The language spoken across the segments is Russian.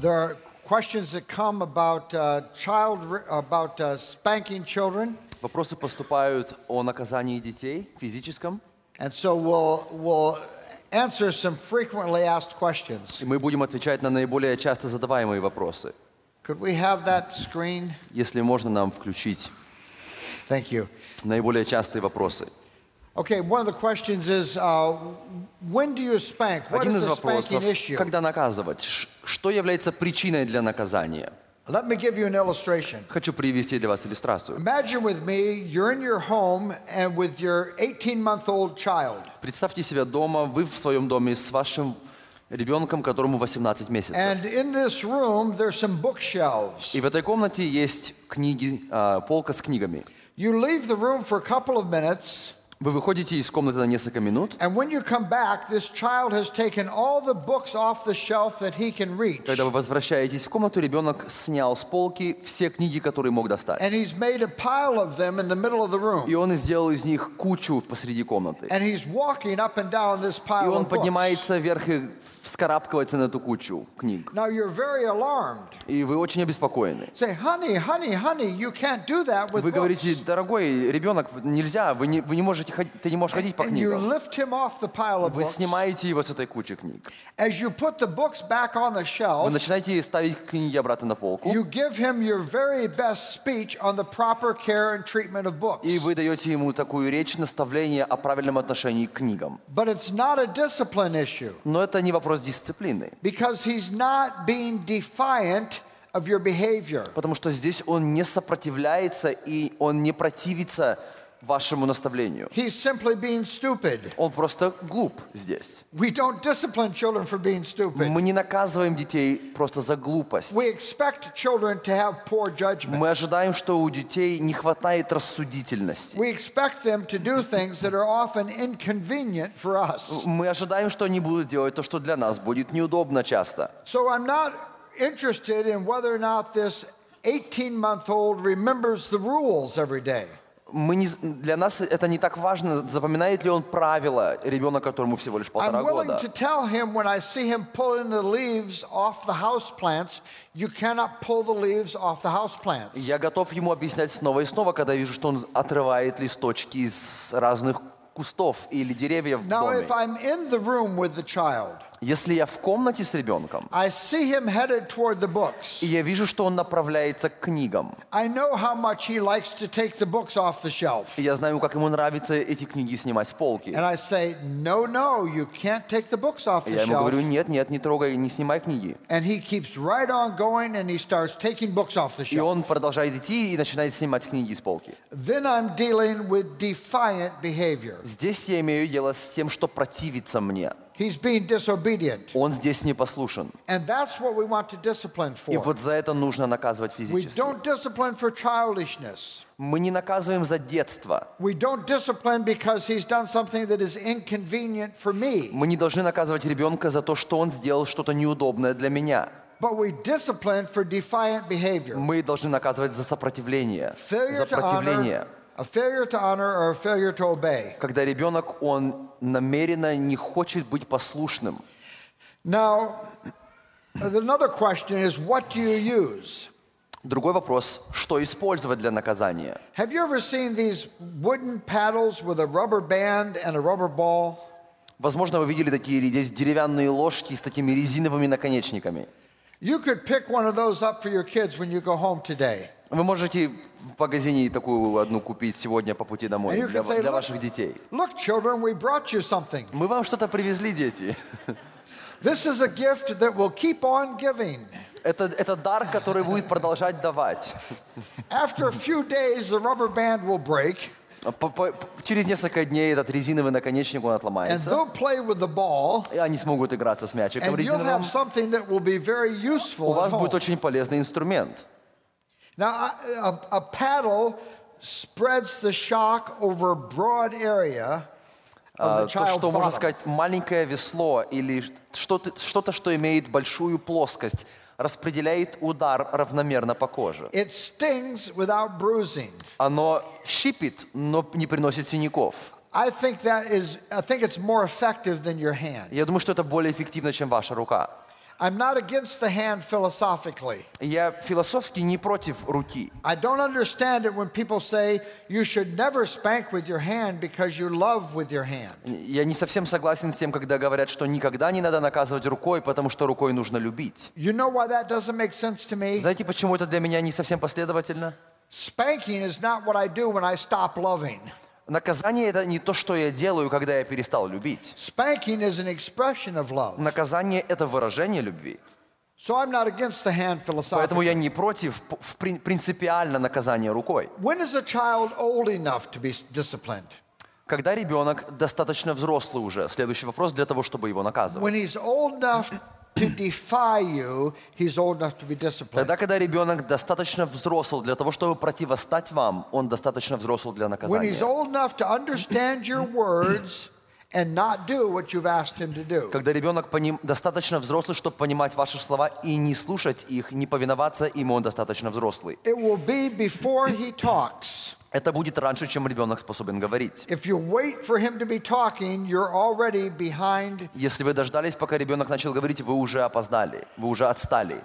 There are questions that come about spanking children, Вопросы поступают о наказании детей, физическом, and so we'll answer some frequently asked questions. и мы будем отвечать на наиболее часто задаваемые вопросы. Could we have that screen? Если можно нам включить Thank you. наиболее частые вопросы. Okay, one of the questions is, when do you spank? What Один is из the spanking вопросов, issue? когда наказывать? Что является причиной для наказания? Let me give you an illustration. Хочу привести для вас иллюстрацию. Imagine with me, you're in your home and with your 18-month-old child. Представьте себя дома, вы в своем доме с вашим ребенком, которому 18 месяцев. And in this room, there's some bookshelves. И в этой комнате есть книги, полка с книгами. You leave the room for a couple of minutes, Вы выходите из комнаты на несколько минут. and when you come back, this child has taken all the books off the shelf that he can reach. Когда вы возвращаетесь в комнату, ребенок снял с полки все книги, которые мог достать. And he's made a pile of them in the middle of the room. И он сделал из них кучу посреди комнаты. And he's walking up and down this И pile он of books. поднимается вверх и вскарабкивается на эту кучу книг. Now you're very alarmed. И вы очень обеспокоены. Say, honey, you can't do that with Вы books. говорите: дорогой ребенок, нельзя, ты не можешь ходить по And you книгам. lift him off the pile of Вы books. снимаете его с этой кучи книг. As you put the books back on the Вы shelf, начинаете ставить книги обратно на полку. you give him your very best speech on the proper care and treatment of books. И вы даете ему такую речь, наставление о правильном отношении к книгам. But it's not a discipline issue Но это не вопрос дисциплины. because he's not being defiant of your behavior. Потому что здесь он не сопротивляется и он не противится вашему наставлению. He's simply being stupid. Он просто глуп здесь. We don't discipline children for being stupid. Мы не наказываем детей просто за глупость. We expect children to have poor judgment. Мы ожидаем, что у детей не хватает рассудительности. We expect them to do things that are often inconvenient for us. Мы ожидаем, что они будут делать то, что для нас будет неудобно часто. So I'm not interested in whether or not this 18-month-old remembers the rules every day. Для нас это не так важно, запоминает ли он правила, ребенок, которому всего лишь I'm 1,5 willing года. to tell him when I see him pulling the leaves off the house plants, you cannot pull the leaves off the house plants. Я готов ему объяснять снова и снова, когда вижу, что он отрывает листочки из разных кустов или деревьев в Now, доме. if I'm in the room with the child, Если я в комнате с ребенком, I see him headed toward the books. и я вижу, что он направляется к книгам, I know how much he likes to take the books off the shelf. и я знаю, как ему нравится эти книги снимать с полки. And I say, no, you can't take the books off И the я ему shelf. говорю: нет, не трогай, не снимай книги. And he keeps right on going and he starts taking books off the И shelf. он продолжает идти и начинает снимать книги с полки. Then I'm dealing with defiant behavior. Здесь я имею дело с тем, что противится мне. He's being disobedient. Он здесь непослушен. And that's what we want to discipline И for. вот за это нужно наказывать We физически. don't discipline for childishness. Мы не наказываем за детство. We don't discipline because he's done something that is inconvenient for me. Мы не должны наказывать ребенка за то, что он сделал что-то неудобное для меня. But we discipline for defiant behavior. Мы должны наказывать за сопротивление. Failure За to противление. honor, a failure to honor or a failure to obey. Когда ребенок, он намеренно не хочет быть послушным. Now, another question is, what do you use? Другой вопрос: что использовать для наказания? Have you ever seen these wooden paddles with a rubber band and a rubber ball? Возможно, вы видели такие здесь деревянные ложки с такими резиновыми наконечниками. You could pick one of those up for your kids when you go home today. Вы можете в магазине такую одну купить сегодня по пути домой And you can say, для ваших детей. Look, children, we brought you something. Мы вам что-то привезли, дети. This is a gift that will keep on giving. Это дар, который будет продолжать давать. After a few days, the rubber band will break, Через несколько дней этот резиновый наконечник, он and отломается. they'll play with the ball, И они смогут играться с мячиком and you'll have резиновым. something that will be very У useful at вас будет home. очень полезный инструмент. Now, a paddle spreads the shock over a broad area of the То, child's что можно bottom. сказать, маленькое весло или что-то, что имеет большую плоскость, распределяет удар равномерно по коже. It stings without bruising. Оно щипит, но не приносит синяков. I think it's more effective than your hand. Я думаю, что это более эффективно, чем ваша рука. I'm not against the hand philosophically. Я философски не против руки. I don't understand it when people say you should never spank with your hand because you love with your hand. Я не совсем согласен с тем, когда говорят, что никогда не надо наказывать рукой, потому что рукой нужно любить. You know why that doesn't make sense to me? Знаете, почему это для меня не совсем последовательно? Spanking is not what I do when I stop loving. Наказание — это не то, что я делаю, когда я перестал любить. Spanking is an expression of love. Наказание — это выражение любви. So I'm not against the hand Поэтому philosophically. я не против принципиально наказания рукой. When is a child old enough to be disciplined? Когда ребенок достаточно взрослый уже, следующий вопрос для того, чтобы его наказывать. When he's old enough to defy you, he's old enough to be disciplined. Тогда, когда ребенок достаточно взрослый для того, чтобы противостать вам, он достаточно взрослый для When наказания. he's old enough to understand your words and not do what you've asked him to do. Когда ребенок достаточно взрослый, чтобы понимать ваши слова и не слушать их, не повиноваться им, он достаточно взрослый. It will be before he talks. Это будет раньше, чем ребенок способен говорить. If you wait for him to be talking, you're already behind. Если вы дождались, пока ребенок начал говорить, вы уже опоздали, вы уже отстали.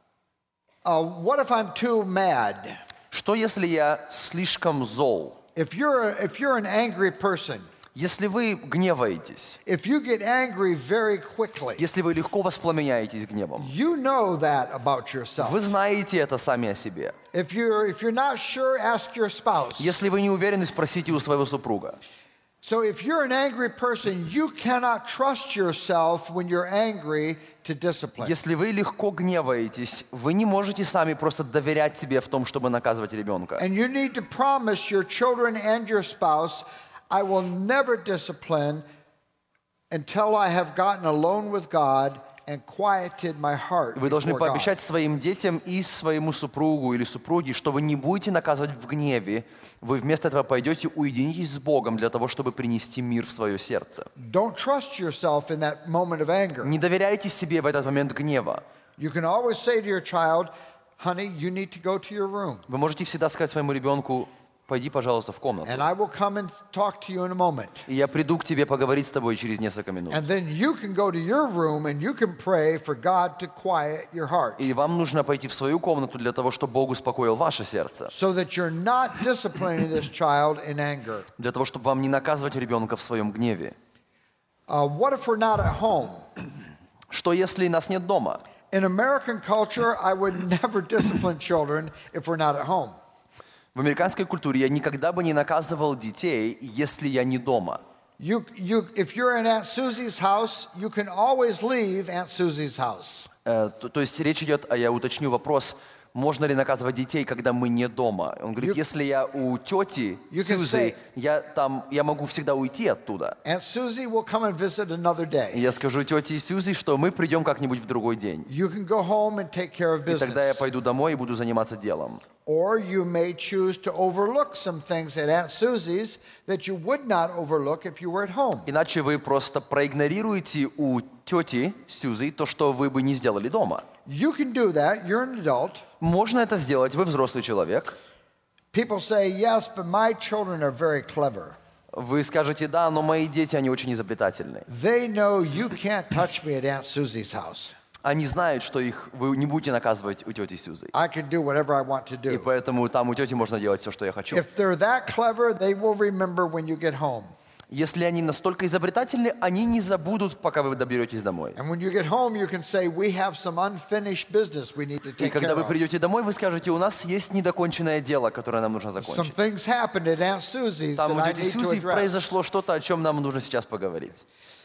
What if I'm too mad? Что если я слишком зол? If you're an angry person, Если вы гневаетесь, if you get angry very quickly, если вы легко воспламеняетесь гневом, you know that about yourself. вы знаете это сами о себе. If you're not sure, ask your spouse. Если вы не уверены, спросите у своего супруга. So if you're an angry person, you cannot trust yourself when you're angry to discipline. Если вы легко гневаетесь, вы не можете сами просто доверять себе в том, чтобы наказывать ребенка. And you need to promise your children and your spouse, I will never discipline until I have gotten alone with God and quieted my heart Вы должны before God. пообещать своим детям и своему супругу или супруге, что вы не будете наказывать в гневе. Вы вместо этого пойдете, уединитесь с Богом для того, чтобы принести мир в свое сердце. Don't trust yourself in that moment of anger. Не доверяйте себе в этот момент гнева. You can always say to your child, honey, you need to go to your room. Вы можете всегда сказать своему ребенку: пойди, пожалуйста, в комнату. And I will come and talk to you in a moment. И я приду к тебе поговорить с тобой через несколько минут. And then you can go to your room and you can pray for God to quiet your heart. И вам нужно пойти в свою комнату для того, чтобы Бог успокоил ваше сердце. So that you're not disciplining this child in anger. Для того, чтобы вам не наказывать ребенка в своем гневе. What if we're not at home? Что если нас нет дома? In American culture, I would never discipline children if we're not at home. В американской культуре я никогда бы не наказывал детей, если я не дома. If you're in Aunt Susie's house, you can always leave Aunt Susie's house. То есть речь идет, я уточню вопрос, можно ли наказывать детей, когда мы не дома. Он говорит, если я у тети Сьюзи, я могу всегда уйти оттуда. Aunt Susie will come and visit another day. И я скажу тете Сьюзи, что мы придем как-нибудь в другой день. You can go home and take care of И тогда я business. пойду домой и буду заниматься делом. Or you may choose to overlook some things at Aunt Susie's that you would not overlook if you were at home. Иначе вы просто проигнорируете у тети Сьюзи то, что вы бы не сделали дома. You can do that. You're an adult. Можно это сделать, вы взрослый человек. People say, yes, but my children are very clever. Вы скажете, да, но мои дети, они очень изобретательны. They know you can't touch me at Aunt Susie's house. Они знают, что вы не будете наказывать у тети Сьюзи. I can do whatever I want to И do. поэтому там у тети можно делать все, что я хочу. If they're that clever, they will remember when you get home. Если они настолько изобретательны, они не забудут, пока вы доберетесь домой. And when you get home, you can say, we have some unfinished business we need to И take когда care вы of. придете домой, вы скажете, у нас есть недоконченное дело, которое нам нужно Some закончить. things happened at Aunt Susie's that Там у I тети need to Сьюзи address. произошло что-то, о чем нам нужно сейчас поговорить.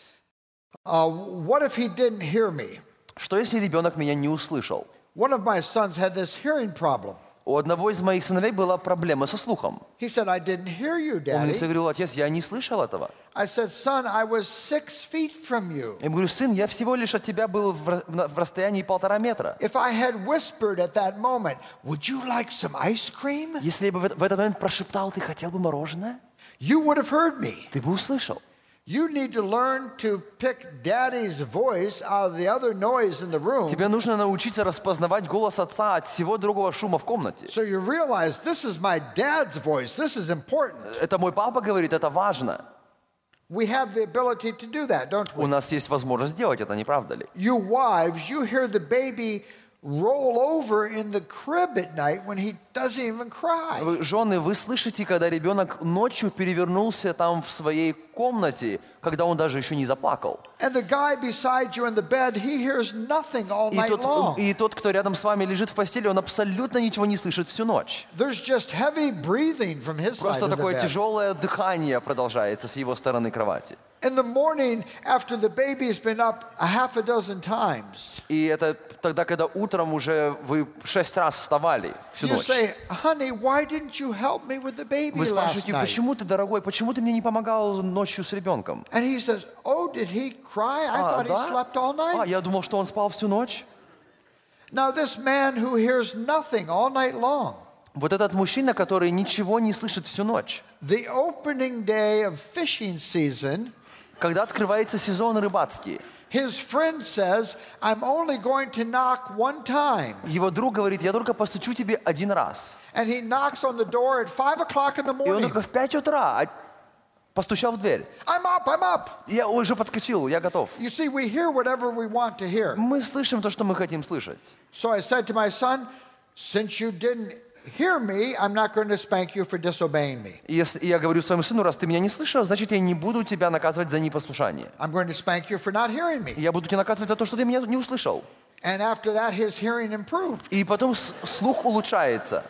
What if he didn't hear me? Что если ребенок меня не услышал? One of my sons had this hearing problem. У одного из моих сыновей была проблема со слухом. He said, I didn't hear you, Он мне Daddy. говорил, отец, я не слышал этого. I said, son, I was 6 feet from you. Я ему говорю, сын, я всего лишь от тебя был в расстоянии 1,5 метра. If I had whispered at that moment, would you like some ice cream? Если я бы в этот момент прошептал, ты хотел бы мороженое, You would have heard me. ты бы услышал. You need to learn to pick Daddy's voice out of the other noise in the room, Тебе нужно научиться распознавать голос отца от всего другого шума в комнате. so you realize this is my dad's voice. This is important. Это мой папа говорит, это важно. We have the ability to do that, don't У we? нас есть возможность сделать это, не правда ли? You wives, you hear the baby roll over in the crib at night when he doesn't even cry. Жены, вы слышите, когда ребенок ночью перевернулся там в своей комнате, когда он даже еще не заплакал. And the guy beside you in the bed, he hears nothing all night long. И тот, кто рядом с вами лежит в постели, он абсолютно ничего не слышит всю ночь. There's just heavy breathing from his side Просто of the такое bed. тяжелое дыхание продолжается с его стороны кровати. In the morning, after the baby's been up a half a dozen times, И это тогда, когда утром уже вы 6 раз вставали всю you ночь. say, honey, why didn't you help me with the baby Вы last спрашиваете, night? почему ты, дорогой, почему ты мне не помогал ночью с ребенком? And he says, oh, did he cry? I thought he slept all night. Я думал, что он спал всю ночь. Now this man who hears nothing all night long, Вот этот мужчина, который ничего не слышит всю ночь. the opening day of fishing season, Когда открывается сезон рыбацкий, his friend says, I'm only going to knock one time. его друг говорит, я только постучу тебе один раз. And he knocks on the door at 5 o'clock in the И он morning. только в 5 утра постучал в дверь. I'm up. Я уже подскочил, я готов. You see, we hear whatever we want to hear. Мы слышим то, что мы хотим слышать. So I said to my son, since you didn't hear me, I'm not going to spank you for disobeying me. И я говорю своему сыну, раз ты меня не слышал, значит, я не буду тебя наказывать за непослушание. I'm going to spank you for not hearing me. Я буду тебя наказывать за то, что ты меня не услышал. And after that, his hearing improved. И потом слух улучшается.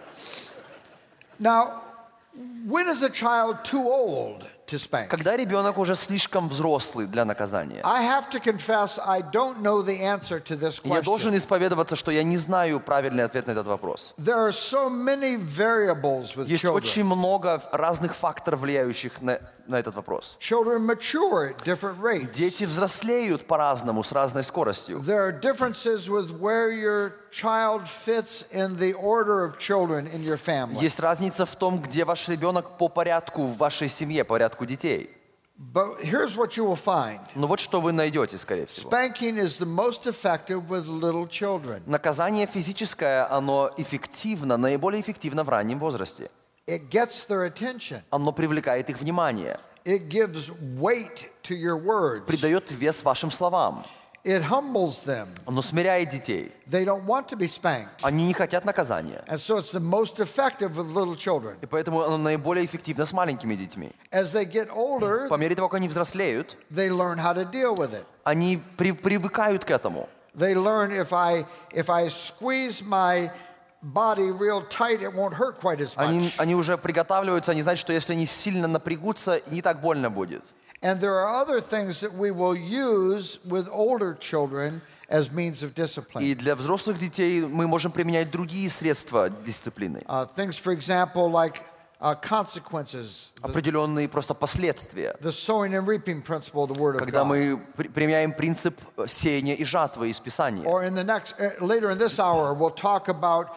Now, when is a child too old to spank? Когда ребенок уже слишком взрослый для наказания. I have to confess, I don't know the answer to this Я должен question. исповедоваться, что я не знаю правильный ответ на этот вопрос. There are so many variables with Есть children. очень много разных факторов, влияющих на этот вопрос. Children mature at different rates. Дети взрослеют по-разному, с разной скоростью. There are differences with where your child fits in the order of children in your family. Есть разница в том, где ваш ребенок по порядку в вашей семье, по порядку детей. But here's what you will find. Но вот что вы найдете, скорее всего. Spanking is the most effective with little children. Наказание физическое, оно эффективно, наиболее эффективно в раннем возрасте. It gets their attention. Оно привлекает их внимание, It gives weight to your words. придает вес вашим словам. It humbles them. Оно смиряет детей. They don't want to be spanked. Они не хотят наказания. And so it's the most effective with little children. И поэтому оно наиболее эффективно с маленькими детьми. As they get older, По мере того, как они взрослеют, they learn how to deal with it. они привыкают к этому. They learn if I squeeze my body real tight, it won't hurt quite as much. Они уже приготавливаются, они знают, что если они сильно напрягутся, не так больно будет. And there are other things that we will use with older children as means of discipline. И для взрослых детей мы можем применять другие средства дисциплины. Things, for example, like consequences, Определенные просто последствия. the sowing and reaping principle of the Word of Когда God. мы применяем принцип сеяния и жатвы из Писания. Or in the next, later in this hour, we'll talk about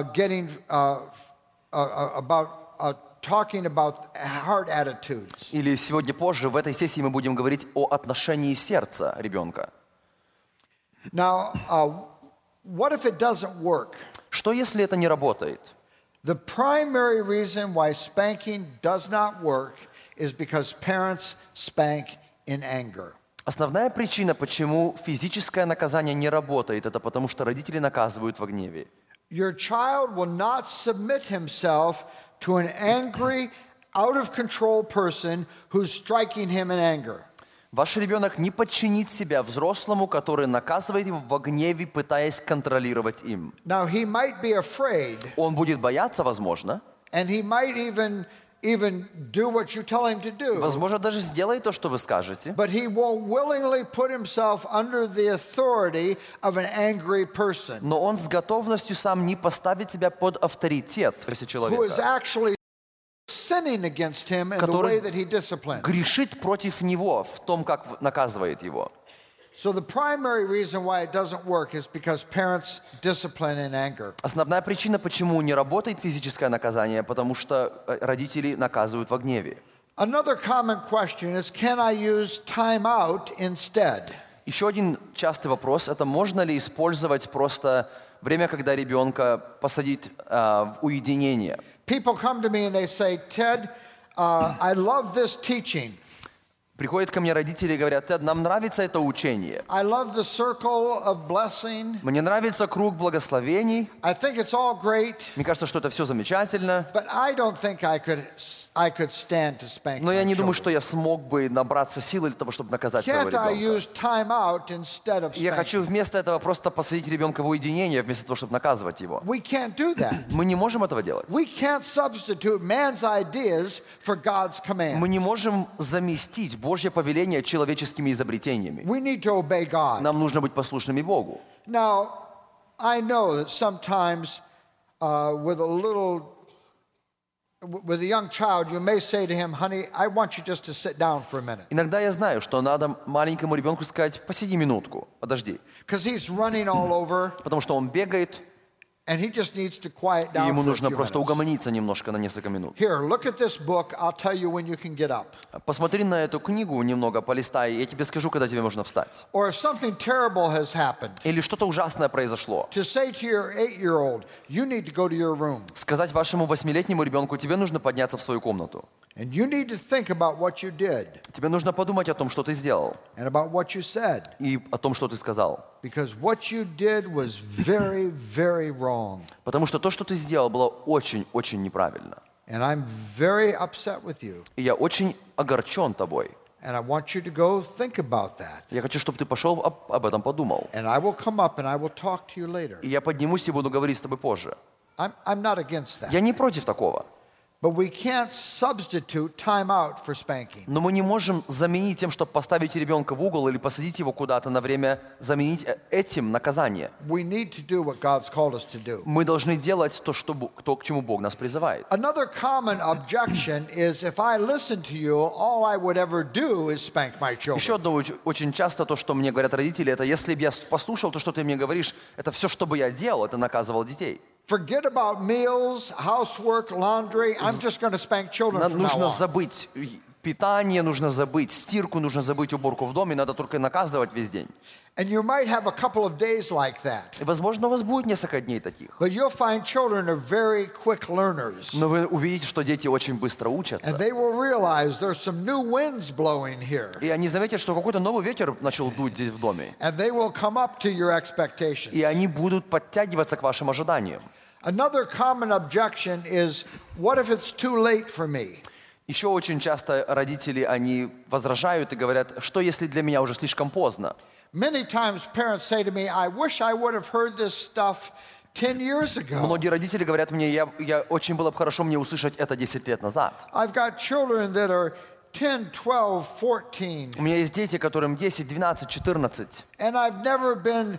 talking about heart attitudes. Или сегодня позже в этой сессии мы будем говорить о отношении сердца ребенка. Now, what if it doesn't work? Что если это не работает? The primary reason why spanking does not work is because parents spank in anger. Основная причина, почему физическое наказание не работает, это потому что родители наказывают во гневе. Your child will not submit himself to an angry, out-of-control person who's striking him in anger. Ваш ребенок не подчинит себя взрослому, который наказывает его во гневе, пытаясь контролировать им. Now, he might be afraid, Он будет бояться, возможно. and he might even do what you tell him to do, Возможно, даже сделает то, что вы скажете. but he won't willingly put himself under the authority of an angry person Но он с готовностью сам не поставит себя под авторитет who is человека, actually sinning against him in the Который way that he disciplines. грешит против него в том, как наказывает его. So the primary reason why it doesn't work is because parents discipline in anger. Основная причина, почему не работает физическое наказание, потому что родители наказывают во гневе. Another common question is, can I use time out instead? Еще один частый вопрос – это можно ли использовать просто время, когда ребенка посадить в уединение. People come to me and they say, Ted, I love this teaching. Приходят ко мне родители и говорят: Тед, нам нравится это учение. I love the circle of blessing. Мне нравится круг благословений. I think it's all great. Мне кажется, что это все замечательно. But I don't think I could stand to spank Но я my не думаю, children. что я смог бы набраться силы для того, чтобы наказать своего Can't I ребенка. use time out instead of Я хочу spanking? вместо этого просто посадить ребенка в уединение, вместо того, чтобы наказывать его. We can't do that. Мы не можем этого делать. We can't substitute man's ideas for God's Мы не commands. можем заместить Божье повеление человеческими изобретениями. We need to obey God. Нам нужно быть послушными Богу. Now, I know that sometimes with a young child, you may say to him, honey, I want you just to sit down for a minute. Иногда я знаю, что надо маленькому ребенку сказать: посиди минутку, подожди. Because he's running all over, Потому что он бегает, and he just needs to quiet и down ему for a нужно few просто minutes. угомониться немножко на несколько минут. Here, look at this book. I'll tell you when you can get up. Посмотри на эту книгу немного, полистай, и я тебе скажу, когда тебе можно встать. Or if something terrible has happened, Или что-то ужасное произошло. to say to your 8-year-old, you need to go to your room. Сказать вашему 8-летнему ребенку: тебе нужно подняться в свою комнату. And you need to think about what you did Тебе нужно подумать о том, что ты сделал, and about what you said. и о том, что ты сказал. Because what you did was very, very wrong. Потому что то, что ты сделал, было очень-очень неправильно. And I'm very upset with you. И я очень огорчен тобой. And I want you to go think about that. Я хочу, чтобы ты пошел об этом подумал. And I will come up and I will talk to you later. И я поднимусь и буду говорить с тобой позже. I'm not against that. Я не против такого. But we can't substitute time out for spanking. Но мы не можем заменить тем, чтобы поставить ребенка в угол или посадить его куда-то на время, заменить этим наказание. We need to do what God's called us to do. Мы должны делать то, к чему Бог нас призывает. Another common objection is if I listen to you, all I would ever do is spank my Еще children. одно очень часто то, что мне говорят родители, это: если бы я послушал то, что ты мне говоришь, это все, что бы я делал, это наказывал детей. Forget about meals, housework, laundry. I'm just going to spank children Нам from now нужно on. забыть питание, нужно забыть стирку, нужно забыть уборку в доме, надо только наказывать весь день. And you might have a couple of days like that. И, возможно, у вас будет несколько дней таких. But you'll find children are very quick learners. Но вы увидите, что дети очень быстро And учатся. they will realize there's some new winds blowing here. И они заметят, что какой-то новый ветер начал дуть здесь в доме. And they will come up to your expectations. И они будут подтягиваться к вашим ожиданиям. Another common objection is, what if it's too late for me? Еще очень часто родители, они возражают и говорят: что если для меня уже слишком поздно? Many times parents say to me, I wish I would have heard this stuff 10 years ago. Многие родители говорят мне: я очень было бы хорошо мне услышать это 10 лет назад. I've got children that are 10, 12, 14, У меня есть дети, которым 10, 12, 14. and I've never been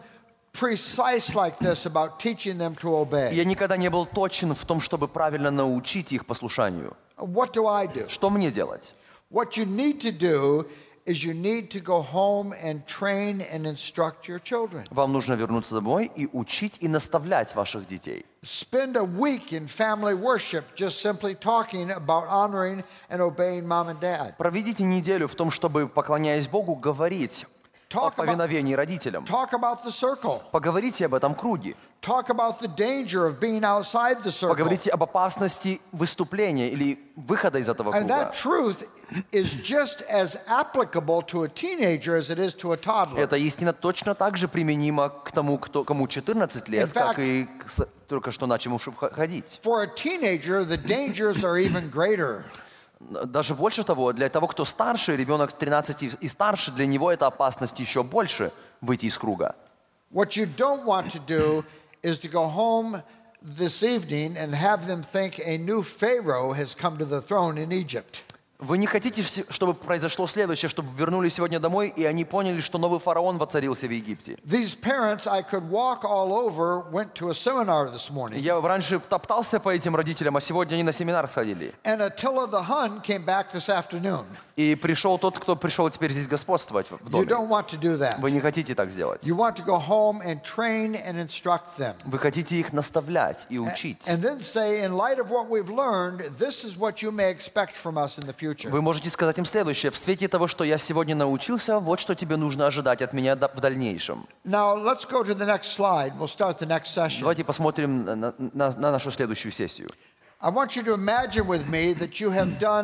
precise like this about teaching them to obey. Я никогда не был точен в том, чтобы правильно научить их послушанию. What do I do? Что мне делать? What you need to do is you need to go home and train and instruct your children. Вам нужно вернуться домой и учить и наставлять ваших детей. Spend a week in family worship just simply talking about honoring and obeying mom and dad. Проведите неделю в том, чтобы, поклоняясь Богу, говорить о повиновении родителям. Talk about the circle. Поговорите об этом круге. Talk about the danger of being outside the circle. Поговорите об опасности выступления или выхода из этого And круга. that truth is just as applicable to a teenager as it is to a toddler. Эта истина точно так же применима к тому, кому 14 лет, In как fact, и только что начавшим ходить. For a teenager, the dangers are even greater. Даже больше того, для того, кто старше, ребенок 13 и старше, для него эта опасность еще больше выйти из круга. What you don't want to do is to go home this evening and have them think a new Pharaoh has come to the throne in Egypt. Вы не хотите, чтобы произошло следующее, чтобы вернулись сегодня домой, и они поняли, что новый фараон воцарился в Египте. These parents I could walk all over went to a seminar this morning. Я раньше топтался по этим родителям, а сегодня они на семинар сходили. And Attila the Hun came back this afternoon. И пришел тот, кто пришел теперь здесь господствовать в You доме. don't want to do that. Вы не хотите так сделать. You want to go home and train and instruct them. Вы хотите их наставлять и учить. And then say, in light of what we've learned, this is what you may expect from us in the future. Вы можете сказать им следующее: в свете того, что я сегодня научился, вот что тебе нужно ожидать от меня в дальнейшем. Now, let's go to the next slide. We'll start the next session. Давайте посмотрим на нашу следующую сессию. I want you to imagine with me that you have done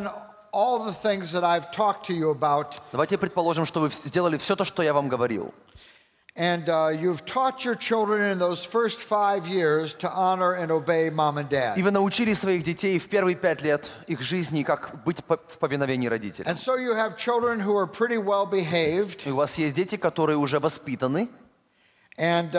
all the things that I've talked to you about. Давайте предположим, что вы сделали все то, что я вам говорил. And you've taught your children in those first 5 years to honor and obey mom and dad. И вы научили своих детей в первые 5 лет их жизни, как быть в повиновении родителям. And so you have children who are pretty well behaved. И у вас есть дети, которые уже воспитаны. And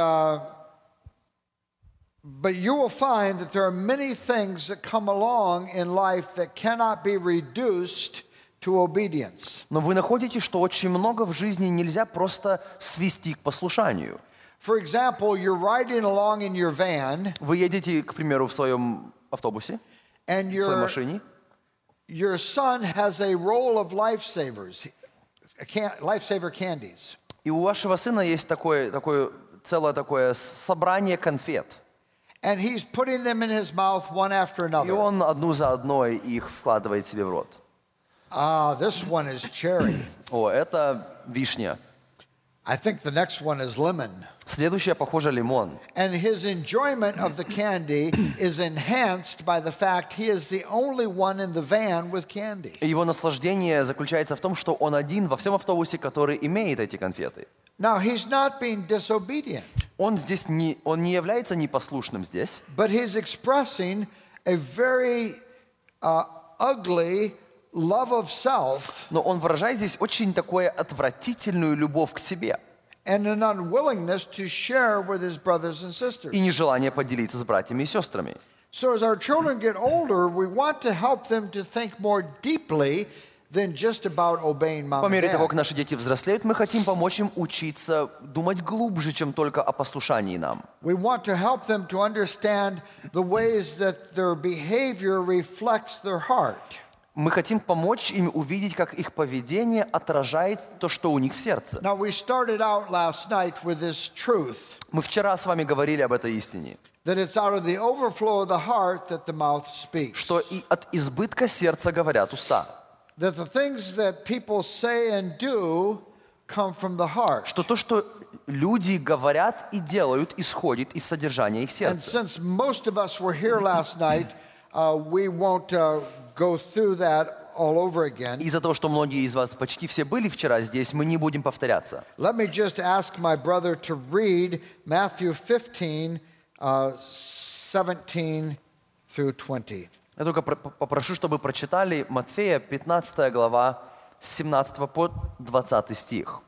but you will find that there are many things that come along in life that cannot be reduced to obedience. Но вы находите, что очень много в жизни нельзя просто свести к послушанию. For example, you're riding along in your van. Вы едете, к примеру, в своем автобусе, And в своей машине, your son has a roll of lifesavers, lifesaver candies. и у вашего сына есть целое такое собрание конфет. And he's putting them in his mouth one after И another. он одну за одной их вкладывает себе в рот. This one is cherry. О, это вишня. I think the next one is lemon. Следующее, похоже, лимон. And his enjoyment of the candy is enhanced by the fact he is the only one in the van with candy. И его наслаждение заключается в том, что он один во всем автобусе, который имеет эти конфеты. Now, he's not being disobedient, Он не является непослушным здесь, but he's expressing a very ugly love of self но он выражает здесь очень такую отвратительную любовь к себе and an unwillingness to share with his brothers and sisters. и нежелание поделиться с братьями и сестрами. So as our children get older, we want to help them to think more deeply than just about obeying mom По and мере того, как dad. наши дети взрослеют, мы хотим помочь им учиться думать глубже, чем только о послушании нам. We want to help them to understand the ways that their behavior reflects their heart. Мы хотим помочь им увидеть, как их поведение отражает то, что у них в сердце. Now, we started out last night with this truth Мы вчера с вами говорили об этой истине, that it's out of the overflow of the heart that the mouth speaks. что и от избытка сердца говорят уста. That the things that people say and do come from the heart. Что то, что люди говорят и делают, исходит из содержания их And сердца. since most of us were here last night, we won't go through that all over again. Из-за того, что многие из вас почти все были вчера здесь, мы не будем повторяться. Let me just ask my brother to read Matthew 15, 17 through 20. Я только попрошу, чтобы прочитали Матфея, 15 глава, с 17 по 20 стих.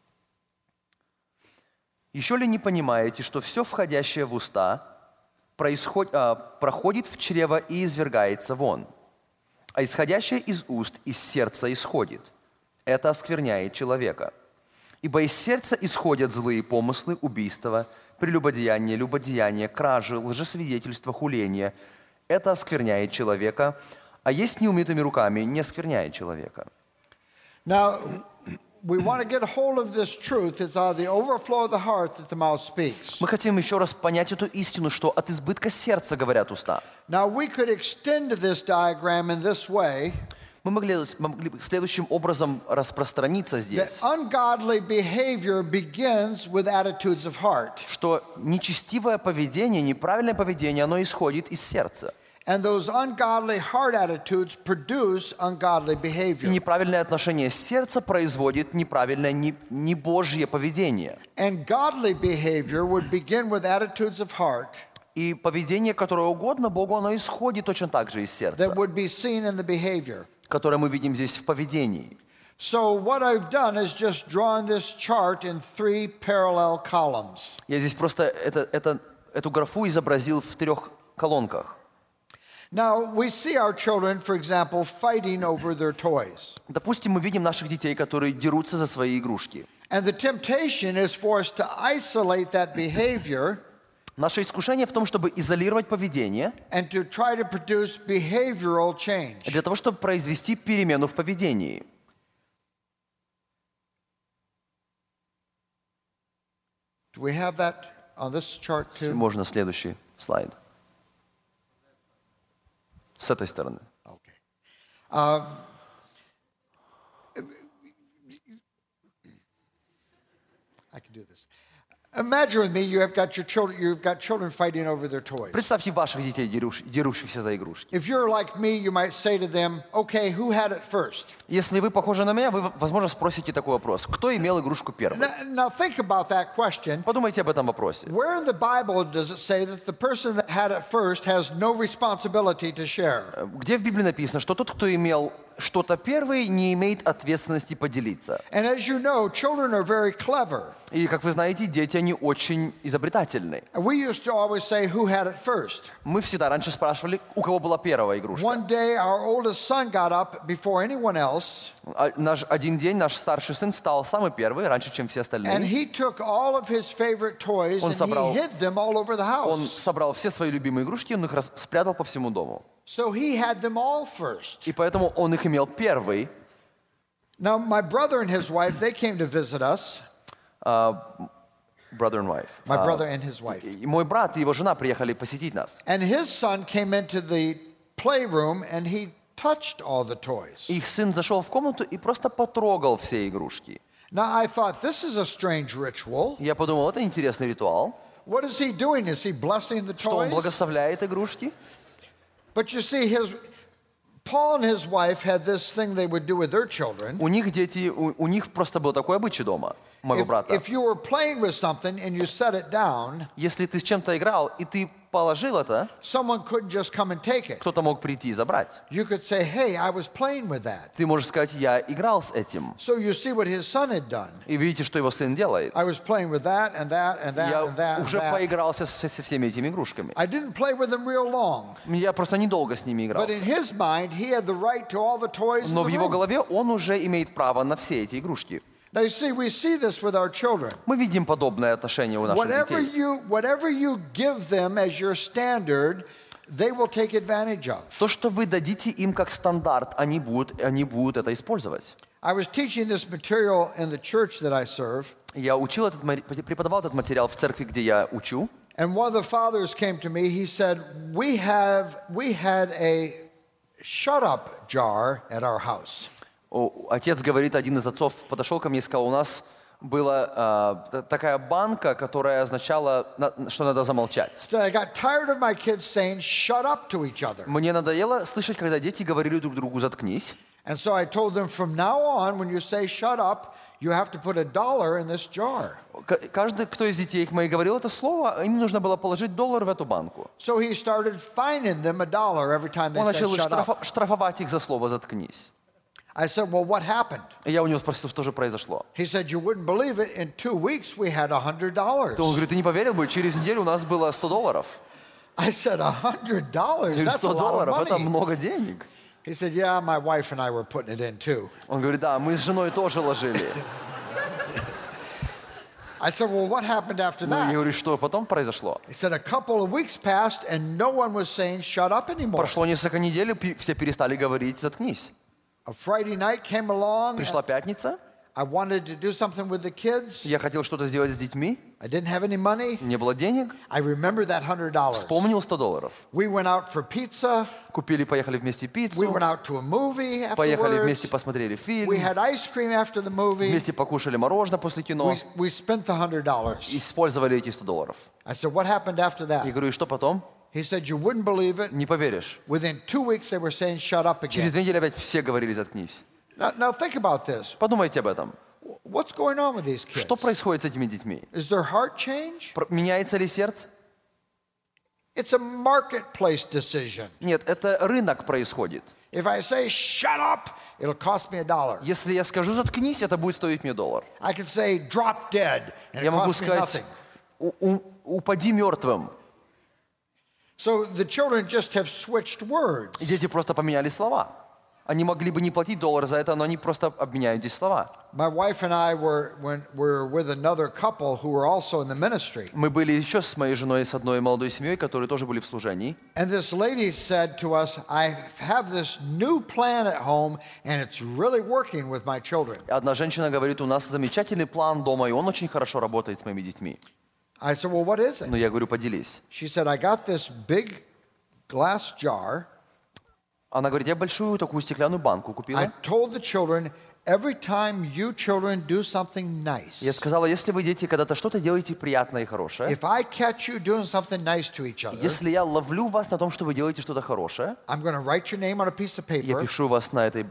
«Еще ли не понимаете, что все входящее в уста проходит в чрево и извергается вон? А исходящее из уст из сердца исходит. Это оскверняет человека. Ибо из сердца исходят злые помыслы, убийства, прелюбодеяние, любодеяние, кражи, лжесвидетельство, хуление. Это оскверняет человека, а есть неумытыми руками не оскверняет человека». Now, we want to get a hold of this truth. It's out of the overflow of the heart that the mouth speaks. Мы хотим еще раз понять эту истину, что от избытка сердца говорят уста. Now, we could extend this diagram in this way. Мы могли следующим образом распространиться That здесь, ungodly behavior begins with attitudes of heart. что нечестивое поведение, неправильное поведение, оно исходит из сердца. And those ungodly heart attitudes produce ungodly И behavior. неправильное отношение сердца производит неправильное, небожье поведение. And godly behavior would begin with attitudes of heart И поведение, которое угодно Богу, оно исходит точно так же из сердца, that would be seen in the behavior. которое мы видим здесь в поведении. So what I've done is just drawn this chart in 3 parallel columns. Я здесь просто эту графу изобразил в 3 колонках. Now, we see our children, for example, fighting over their toys. Допустим, мы видим наших детей, которые дерутся за свои игрушки. And the temptation is for us to isolate that behavior Наше искушение в том, чтобы изолировать поведение, and to try to produce behavioral change. для того, чтобы произвести перемену в поведении. Do we have that on this chart too? Можно следующий слайд. С этой стороны. Okay. I can do this. Imagine with me, you've got children fighting over their toys. Представьте ваших детей, дерущихся за игрушки. If you're like me, you might say to them, okay, who had it first? Если вы похожи на меня, вы, возможно, спросите такой вопрос. Кто имел игрушку первым? Now think about that question. Подумайте об этом вопросе. Where in the Bible does it say that the person that had it first has no responsibility to share? Где в Библии написано, что тот, кто имел что-то первый, не имеет ответственности поделиться? And as you know, children are very clever. И, как вы знаете, дети, они очень изобретательны. We used to always say, who had it first? Мы всегда раньше спрашивали, у кого была первая игрушка. One day, our oldest son got up before anyone else, Один день наш старший сын встал самый первый, раньше, чем все and остальные. he took all of his favorite toys Он and собрал- he hid them all over the Он house. собрал все свои любимые игрушки, он их спрятал по всему дому. So he had them all first. И поэтому он их имел первый. Now, my brother and his wife, they came to visit us. Brother and wife. My brother and his wife. И мой брат и его жена приехали посетить нас. And his son came into the playroom and he touched all the toys. Их сын зашел в комнату и просто потрогал все игрушки. Now, I thought, this is a strange ritual. Я подумал, это интересный ритуал, What is he doing? Is he blessing the что он toys? благословляет игрушки. But you see, Paul and his wife had this thing they would do with their children. У них дети, у них просто был такой обычай дома, моего брата. If you were playing with something and you set it down, Если ты с чем-то играл, и ты положил это, someone couldn't just come and take it. кто-то мог прийти и забрать. You could say, hey, I was playing with that. Ты можешь сказать, я играл с этим. So you see what his son had done. И видите, что его сын делает. I was playing with that and that and that Я and that and уже that. поигрался со всеми этими игрушками. I didn't play with them real long. Я просто недолго с ними играл. But in his mind, he had the right to all the toys in Но the в его room. голове он уже имеет право на все эти игрушки. Now you see, we see this with our children. Мы видим подобное отношение у наших детей. Whatever you give them as your standard, they will take advantage of. То, что вы дадите им как стандарт, они будут это использовать. I was teaching this material in the church that I serve, Я преподавал этот материал в церкви, где я учу. and one of the fathers came to me. He said, we had a shut-up jar at our house. Отец говорит, один из отцов подошел ко мне и сказал, у нас была такая банка, которая означала, что надо замолчать. So I got tired of my kids saying "shut up" to each other, Мне надоело слышать, когда дети говорили друг другу «заткнись». and so I told them from now on, when you say "shut up," you have to put $1 in this jar. Каждый, кто из детей моих говорил это слово, им нужно было положить $1 в эту банку. So he started fining them $1 every time they Он said начал "shut up." штрафовать их за слово «заткнись». I said, well, what happened? И я у него спросил, что же произошло. He said, you wouldn't believe it. In 2 weeks, we had $100. То он говорит, ты не поверил бы, через неделю у нас было $100. I said, $100? И That's a lot of $100 это money. много денег. He said, yeah, my wife and I were putting it in too. Он говорит, да, мы с женой тоже ложили. I said, well, what happened after Ну, я that? говорю, что потом произошло? He said, a couple of weeks passed and no one was saying shut up anymore. Прошло несколько недель, все перестали говорить «заткнись». A Friday night came along. Пришла пятница, I wanted to do something with the kids. я хотел что-то сделать с детьми, I didn't have any money. не было денег, I remember that $100. вспомнил $100. We went out for pizza. Поехали вместе We пиццу, went out to a movie поехали вместе afterwards. посмотрели фильм, We had ice cream after the movie. вместе покушали мороженое после кино, We spent the $100. использовали эти $100. I said, what happened after Я that? говорю, и что потом? He said, you wouldn't believe it. Не поверишь. Within 2 weeks, they were saying shut up Через again. 2 недели опять все говорили «заткнись». Now think about this. Подумайте об этом. What's going on with these kids? Что происходит с этими детьми? Is their heart change? Меняется ли сердце? It's a marketplace decision. Нет, это рынок происходит. If I say shut up, it'll cost me $1. Если я скажу «заткнись», это будет стоить мне $1. I can say drop dead, and it Я могу costs me сказать nothing. «упади мертвым». So the children just have switched words. И дети просто поменяли слова. Они могли бы не платить $1 за это, но они просто обменяют здесь слова. My wife and I were with another couple who were also in the ministry. Мы были еще с моей женой, с одной молодой семьей, которые тоже были в служении. And this lady said to us, I have this new plan at home, and it's really working with my children. Одна женщина говорит, у нас замечательный план дома, и он очень хорошо работает с моими детьми. I said, well, what is it? Но я говорю, поделись. She said, I got this big glass jar. Она говорит, я большую такую стеклянную банку I купила. told the children, every time you children do something nice, Я сказала, если вы, дети, когда-то что-то делаете приятное и хорошее, if I catch you doing something nice to each other, если я ловлю вас на том, что вы делаете что-то хорошее, I'm going to write your name on a piece of я paper, пишу вас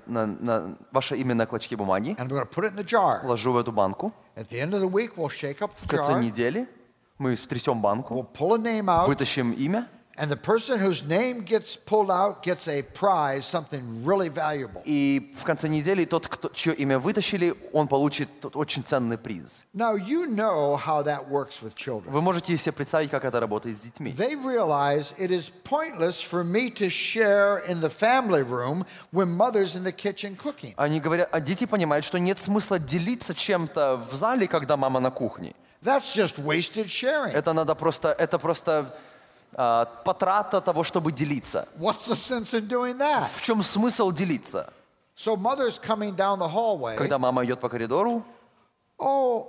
на ваше имя на клочке бумаги, and I'm going to put it in the jar. ложу в эту банку. At the end of the week, we'll shake up В the конце jar, недели мы втрясем банку, we'll pull a name out, вытащим имя, and the person whose name gets pulled out gets a prize, something really valuable. и в конце недели тот, чье имя вытащили, он получит очень ценный приз. Now, you know how that works with children. Вы можете себе представить, как это работает с детьми. They realize it is pointless for me to share in the family room when mother's in the kitchen cooking. Они говорят, а дети понимают, что нет смысла делиться чем-то в зале, когда мама на кухне. That's just wasted sharing. Это просто потрата того, чтобы делиться. What's the sense in doing that? В чем смысл делиться? So mother's coming down the hallway. Когда мама идет по коридору, Oh,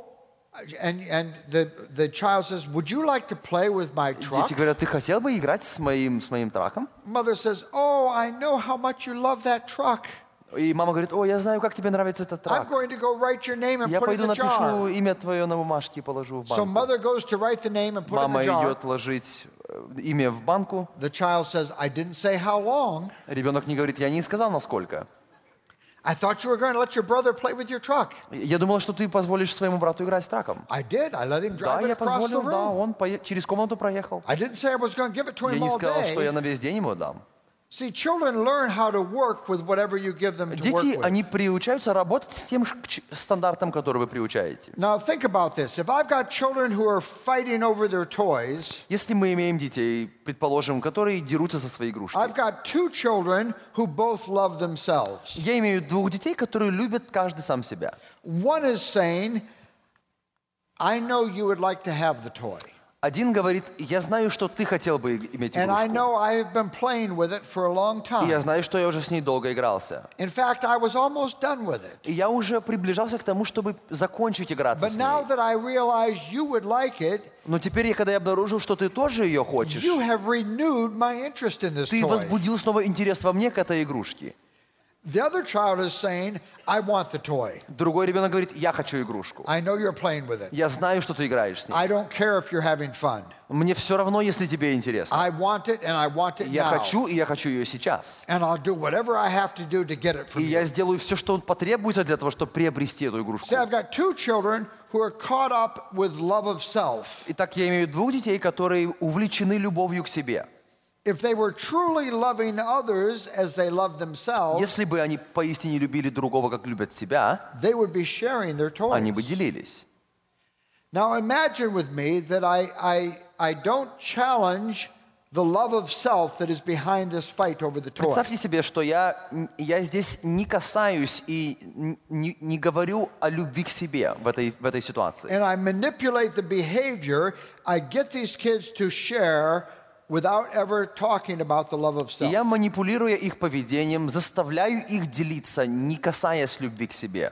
and the child says, "Would you like to play with my truck?" дети говорят, ты хотел бы играть с моим траком? Mother says, "Oh, I know how much you love that truck. И мама говорит, о, я знаю, как тебе нравится этот I'm трак. going to go write your name and Я put it in пойду the jar." напишу имя твое на бумажке и положу в So банку. mother goes to write the name and put it in Мама the jar. идет ложить имя в банку. The child says, "I didn't say how long. Ребенок не говорит, я не сказал, насколько. I thought you were going to let your brother play with your truck." Я думал, что ты позволишь своему брату играть с траком. I did. I let him Да, drive it я across the позволил, да, room. он через комнату проехал. I didn't say I was going to give it to Я him не all сказал, что я day. на весь день ему дам. See, children learn how to work with whatever you give them to work Дети, with. они приучаются работать с тем стандартом, который вы приучаете. Now think about this. If I've got children who are fighting over their toys, Если мы имеем детей, предположим, которые дерутся за свои игрушки. I've got two children who both love themselves. Я имею двух детей, которые любят каждый сам себя. One is saying, "I know you would like to have the toy. Один говорит, я знаю, что ты хотел бы иметь And I игрушку. know I have been playing with it for a long И я time. знаю, что я уже с ней долго игрался. In fact, I was almost done with it. И я уже приближался к тому, чтобы закончить играться But с now ней. that I realize you would like it, Но теперь, когда я обнаружил, что ты тоже ее хочешь, you have renewed my interest in this ты toy. возбудил снова интерес во мне к этой игрушке. The other child is saying, "I want the toy. Другой ребенок говорит, я хочу игрушку. I know you're playing with it. Я знаю, что ты играешь с ней. I don't care if you're having fun. Мне все равно, если тебе интересно. I want it, and I want it Я now. хочу, и я хочу ее сейчас. And I'll do whatever I have to do to get it from И я you." сделаю все, что потребуется для того, чтобы приобрести эту игрушку. See, I've got two children who are caught up with love of self. Итак, я имею двух детей, которые увлечены любовью к себе. If they were truly loving others as they love themselves, Если бы они поистине любили другого, как любят себя, they would be sharing their они бы toys. делились. Now imagine with me that I don't challenge the love of self that is behind this fight over the toy. Представьте себе, что я здесь не касаюсь и не говорю о любви к себе в этой ситуации. And I manipulate the behavior. I get these kids to share without ever talking about the love of И self. я, манипулируя их поведением, заставляю их делиться, не касаясь любви к себе.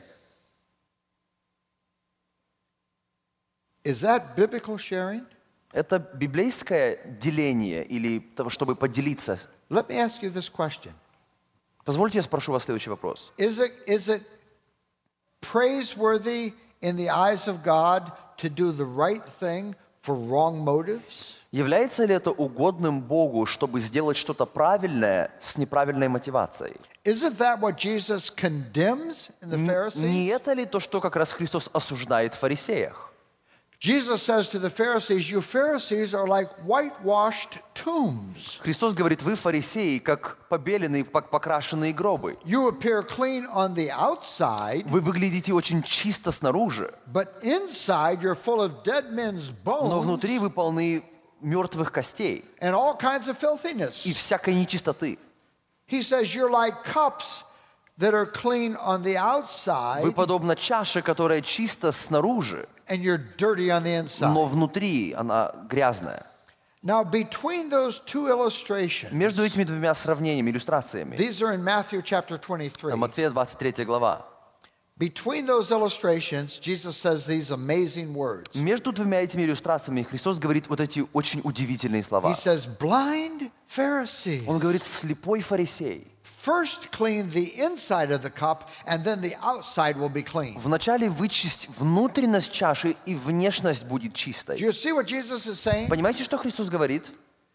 Is that biblical sharing? Это библейское деление или того, чтобы поделиться? Let me ask you this question. Позвольте я спрошу вас следующий вопрос. Is it praiseworthy in the eyes of God to do the right thing for wrong motives? Является ли это угодным Богу, чтобы сделать что-то правильное с неправильной мотивацией? Isn't that what Jesus condemns in the Не Pharisees? это ли то, что как раз Христос осуждает в фарисеях? Jesus says to the Pharisees, "You Pharisees are like whitewashed tombs. Христос говорит, вы, фарисеи, как побеленные, как покрашенные гробы. You appear clean on the outside, Вы выглядите очень чисто снаружи, but inside you're full of dead men's но bones внутри вы полны мертвых костей and all kinds of filthiness." и всякой нечистоты. He says you're like cups that are clean on the outside Вы подобно чаше, которая чисто снаружи, and you're dirty on the inside. но внутри она грязная. Now, between those two illustrations, Между этими двумя сравнениями, иллюстрациями, these are in Matthew chapter 23. Матфея 23 глава, Between those illustrations, Jesus says these amazing words. между двумя этими иллюстрациями Христос говорит вот эти очень удивительные слова. He says, "Blind Pharisee, Он говорит, слепой фарисей, First clean the inside of the cup, and then the outside will be clean. Вначале вычисть внутренность чаши, и внешность будет Do чистой. you see what Jesus is saying? Понимаете, что Христос говорит?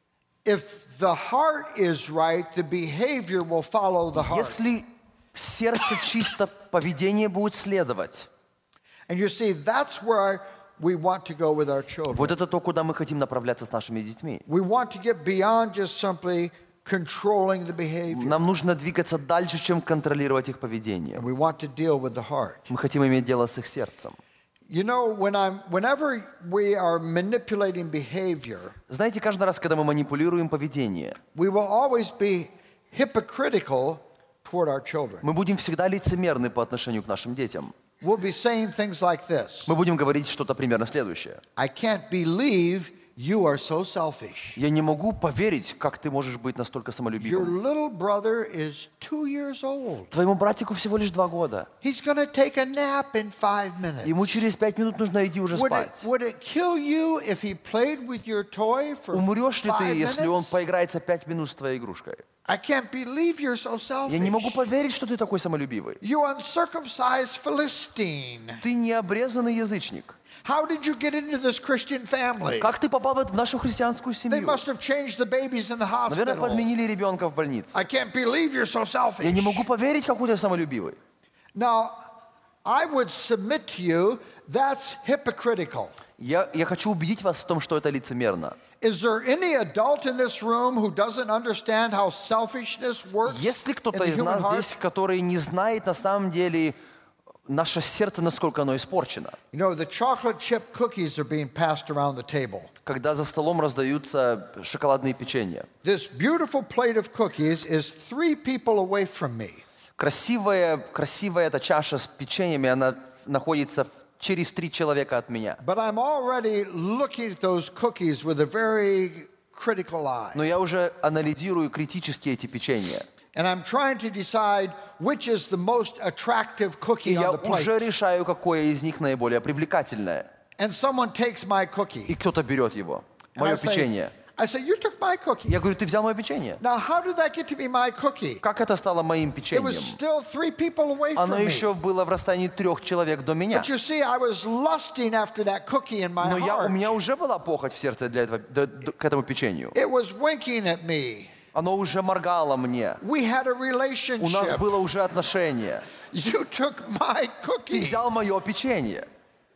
If the heart is right, the behavior will follow the heart. Если сердце чисто, поведение будет следовать. And you see, that's where we want to go with our children. Вот это то, куда мы хотим направляться с нашими детьми. We want to get beyond just simply controlling the behavior. Нам нужно двигаться дальше, чем контролировать их поведение. And we want to deal with the heart. Мы хотим иметь дело с их сердцем. You know, whenever we are manipulating behavior, Знаете, каждый раз, когда мы манипулируем поведение, we will always be hypocritical toward our children. мы будем всегда лицемерны по отношению к нашим детям. We'll be saying things like this. Мы будем говорить что-то примерно следующее. I can't believe you are so selfish. Я не могу поверить, как ты можешь быть настолько Your самолюбивым. little brother is 2 years old. Твоему братику всего лишь 2 года. He's going to take a nap in 5 minutes. Ему через 5 минут нужно идти уже спать. Would it kill you if he played with your toy for Умрешь ли 5 ты, если он minutes? поиграется 5 минут с твоей игрушкой? I can't believe you're so selfish. Я не могу поверить, что ты такой самолюбивый. You uncircumcised Philistine. Ты необрезанный язычник. How did you get into this Christian family? Как ты попал в нашу христианскую They семью? must have changed the babies in the Наверное, hospital. подменили ребенка в больнице. I can't believe you're so Я не selfish. могу поверить, какой ты самолюбивый. Now, I would submit to you that's hypocritical. Я хочу убедить вас в том, что это лицемерно. Is there any adult in this room who doesn't understand how selfishness works Есть ли in кто-то the из human нас heart? здесь, который не знает на самом деле наше сердце, насколько оно испорчено? You know, the chocolate chip cookies are being passed around the table. Когда за столом раздаются шоколадные печенья. This beautiful plate of cookies is 3 people away from me. Красивая эта чаша с печеньями, она находится через 3 человека от меня. But I'm already looking at those cookies with a very critical eye. Но я уже анализирую критически эти печенья. And I'm trying to decide which is the most attractive И cookie я on the plate. уже решаю, какое из них наиболее привлекательное. And someone takes my И cookie. кто-то берет его. And Мое печенье. I say, you took my cookie. Я говорю, ты взял мое печенье. Now, how did that get to be my cookie? Как это стало моим It was печеньем? still 3 people away from Оно me. еще было в расстоянии 3 человек до меня. But you see, I was lusting after that cookie in my Но у heart. меня уже была похоть в сердце к этому печенью. It was winking at me. Оно уже моргало мне. We had a У нас relationship. было уже отношение. You took my Ты cookie. взял мое печенье.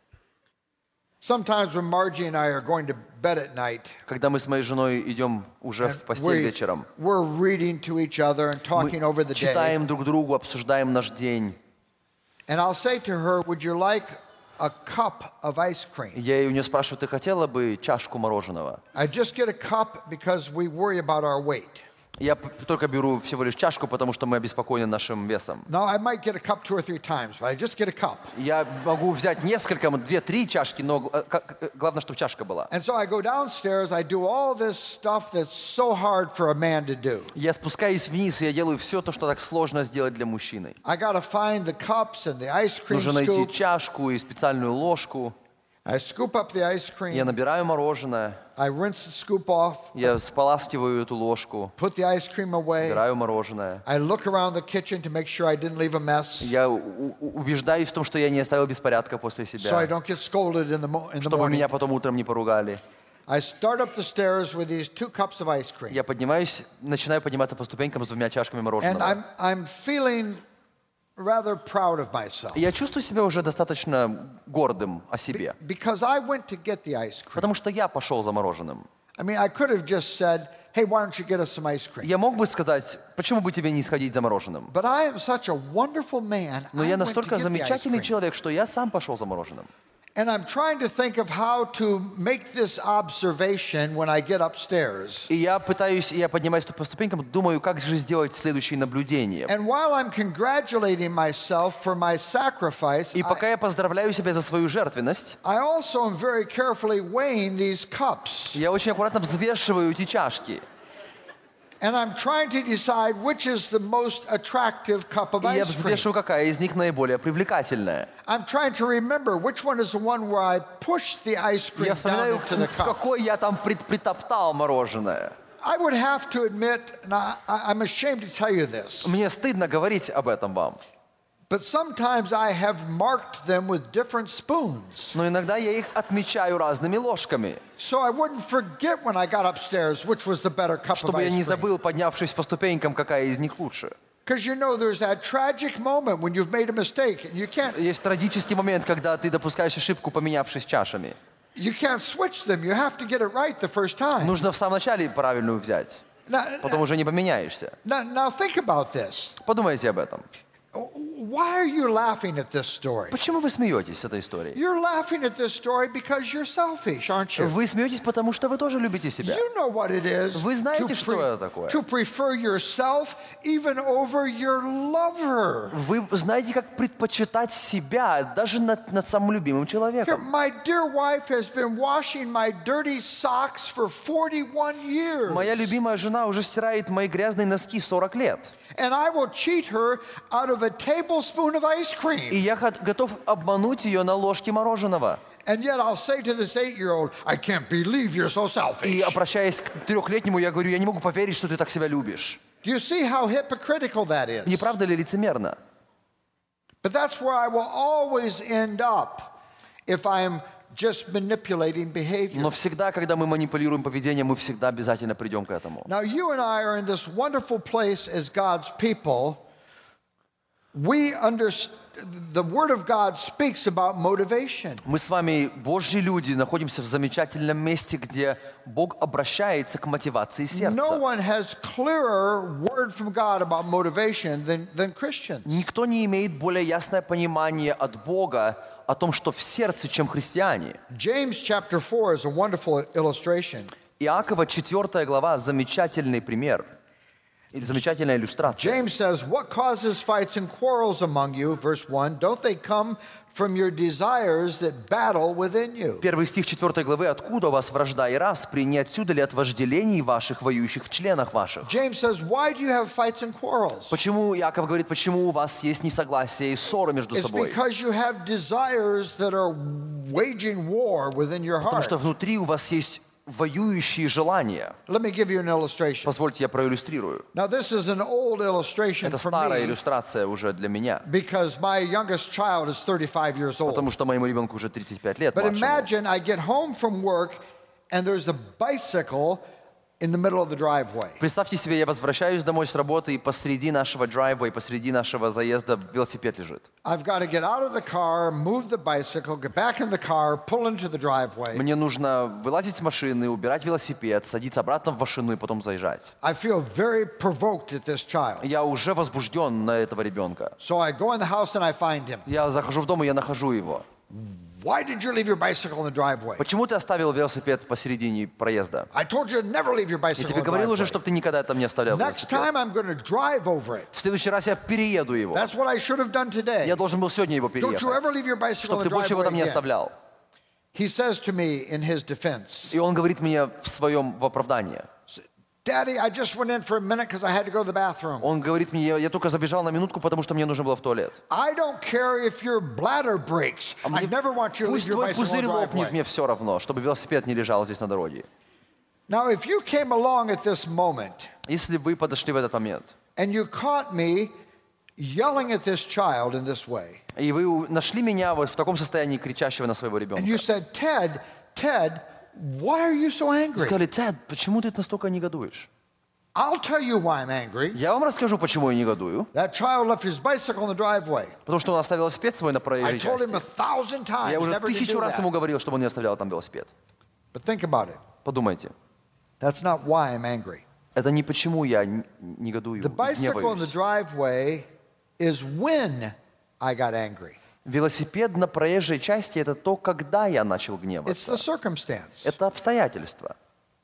Sometimes when Margie and I are going to bed at night, Когда мы с моей женой идем уже в постель вечером, we're reading to each other and мы talking over the day. читаем друг другу, обсуждаем наш день. And I'll say to her, would you like a cup of ice cream? Я у нее спрашиваю, ты хотела бы чашку мороженого? I just get a cup because we worry about our weight. Я только беру всего лишь чашку, потому что мы обеспокоены нашим весом. Now, I might get a cup 2 or 3 times, but I just get a cup. Я могу взять несколько, 2-3 чашки, но главное, чтобы чашка была. And so I go downstairs, I do all this stuff that's so hard for a man to do. Я спускаюсь вниз, и я делаю все то, что так сложно сделать для мужчины. I got to find the cups and the ice cream Нужно найти scoop. чашку и специальную ложку. I scoop up the ice Я cream. набираю мороженое, I rinse the scoop off, я споласкиваю эту ложку, put the ice cream away. убираю мороженое. I look around the kitchen to make sure I didn't leave a mess, Я убеждаюсь в том, что я не оставил беспорядка после so I себя, don't get scolded in the чтобы morning. меня потом утром не поругали. I start up the stairs with these 2 cups of ice cream. Я начинаю подниматься по ступенькам с 2 чашками And мороженого. I'm feeling rather proud of myself И я чувствую себя уже достаточно гордым о себе, because I went to get the ice cream. потому что я пошел за мороженым. I mean, I could have just said, hey, why don't you get us some ice cream? Я мог бы сказать, почему бы тебе не сходить за мороженым? But I am such a wonderful man. Но I я went to настолько get the ice замечательный cream. человек, что я сам пошел за мороженым. And I'm trying to think of how to make this observation when I get upstairs. И я поднимаюсь по ступенькам, думаю, как же сделать следующее наблюдение. And while I'm congratulating myself for my sacrifice, И пока я поздравляю себя за свою жертвенность, I also am very carefully weighing these cups. я очень аккуратно взвешиваю эти чашки. And I'm trying to decide which is the most attractive cup of И я ice cream. взвешиваю, какая из них наиболее привлекательная. I'm trying to remember which one is the one where I pushed the ice cream Я down вспоминаю, into the в cup. какой я там притоптал мороженое. I would have to admit, and I'm ashamed to tell you this, Мне стыдно говорить об этом вам. but sometimes I have marked them with different spoons. Но иногда я их отмечаю разными ложками, So I wouldn't forget when I got upstairs which was the better cup of чтобы я ice не cream. забыл, поднявшись по ступенькам, какая из них лучше. Because you know there's that tragic moment when you've made a mistake and you can't Есть трагический момент, когда ты допускаешь ошибку, поменявшись чашами. switch them. You have to get it right the first time. Нужно в самом начале правильную взять, потом уже не поменяешься. Now think about this. Подумайте об этом. Why are you laughing at this story? Почему вы смеетесь с этой историей? You're laughing at this story because you're selfish, aren't you? Вы смеетесь, потому что вы тоже любите себя. You know what it is Вы знаете, что это такое. to prefer yourself even over your lover. Вы знаете, как предпочитать себя даже над самым любимым человеком. My dear wife has been washing my dirty socks for 41 years. Моя любимая жена уже стирает мои грязные носки 40 лет. And I will cheat her out of a tablespoon of ice И cream. я готов обмануть ее на ложке мороженого. And yet I'll say to this 8-year-old, I can't believe you're so selfish. И обращаясь к трехлетнему, я говорю, я не могу поверить, что ты так себя любишь. Do you see how hypocritical that is? Не правда ли лицемерно? But that's where I will always end up if I'm just manipulating behavior. Но всегда, когда мы манипулируем поведением, мы всегда обязательно придем к этому. Now, you and I are in this wonderful place as God's people. We understand, the Word of God speaks about motivation. Мы с вами, Божьи люди, находимся в замечательном месте, где Бог обращается к мотивации No сердца. one has clearer word from God about motivation than Christians. Никто не имеет более ясное понимание от Бога о том, что в сердце, чем христиане. James chapter 4 is a wonderful illustration. Иакова 4 глава – замечательный пример. Или замечательная иллюстрация. James says, what causes fights and quarrels among you, verse 1, don't they come from your desires that battle within you? Первый стих 4 главы. «Откуда у вас вражда и распри? Не отсюда ли от вожделений ваших, воюющих в членах ваших?» James says, why do you have fights and quarrels? Почему, Иаков говорит, почему у вас есть несогласие и ссоры между It's собой? because you have desires that are waging war within your Потому heart. что внутри у вас есть воюющие желания. Let me give you an illustration. Позвольте, я проиллюстрирую. Now, this is an old illustration Это for старая me иллюстрация уже для меня, because my youngest child is 35 years old. потому что моему ребенку уже 35 лет But младшему. imagine I get home from work and there's a bicycle in the middle of the driveway. Представьте себе, я возвращаюсь домой с работы, и посреди нашего драйва, и посреди нашего заезда велосипед лежит. I've got to get out of the car, move the bicycle, get back in the car, pull into the driveway. Мне нужно вылазить с машины, убирать велосипед, садиться обратно в машину и потом заезжать. I feel very provoked at this child. Я уже возбужден на этого ребенка. So I go in the house and I find him. Я захожу в дом, и я нахожу его. Why did you leave your bicycle in the driveway? Почему ты оставил велосипед посередине проезда? I told you to never leave your Я bicycle тебе in the говорил уже, driveway. чтобы ты никогда там не оставлял Next велосипед. time I'm going to drive over it. В следующий раз я перееду его. That's what I should have done today. Я должен был сегодня его Don't you ever переехать. leave your bicycle Чтобы in ты the больше его там driveway не again. оставлял. He says to me in his defense, И он говорит мне в оправдание. Daddy, I just went in for a minute because I had to go to the bathroom. Он говорит мне, я только забежал на минутку, потому что мне нужно было в туалет. I don't care if your bladder breaks. I never want you to leave Пусть your твой bicycle in пузырь the лопнет, driveway. мне все равно, чтобы велосипед не лежал здесь на дороге. Now, if you came along at this moment Если вы подошли в этот момент, and you caught me yelling at this child in this way, и вы нашли меня вот в таком состоянии кричащего на своего ребенка, and you said, Ted, why are you so angry? сказали, Тед, почему ты настолько негодуешь? I'll tell you why I'm angry. Я вам расскажу, почему я негодую. That child left his bicycle in the driveway. Потому что он оставил велосипед свой на I проезжей told him части. 1,000 times Я уже never to 1000 do раз ему that. говорил, чтобы он не оставлял там велосипед. But think about it. Подумайте. That's not why I'm angry. Это не почему я негодую, The bicycle in the гневаюсь. driveway is when I got angry. Велосипед на проезжей части – это то, когда я начал It's гневаться. the circumstance. Это обстоятельства.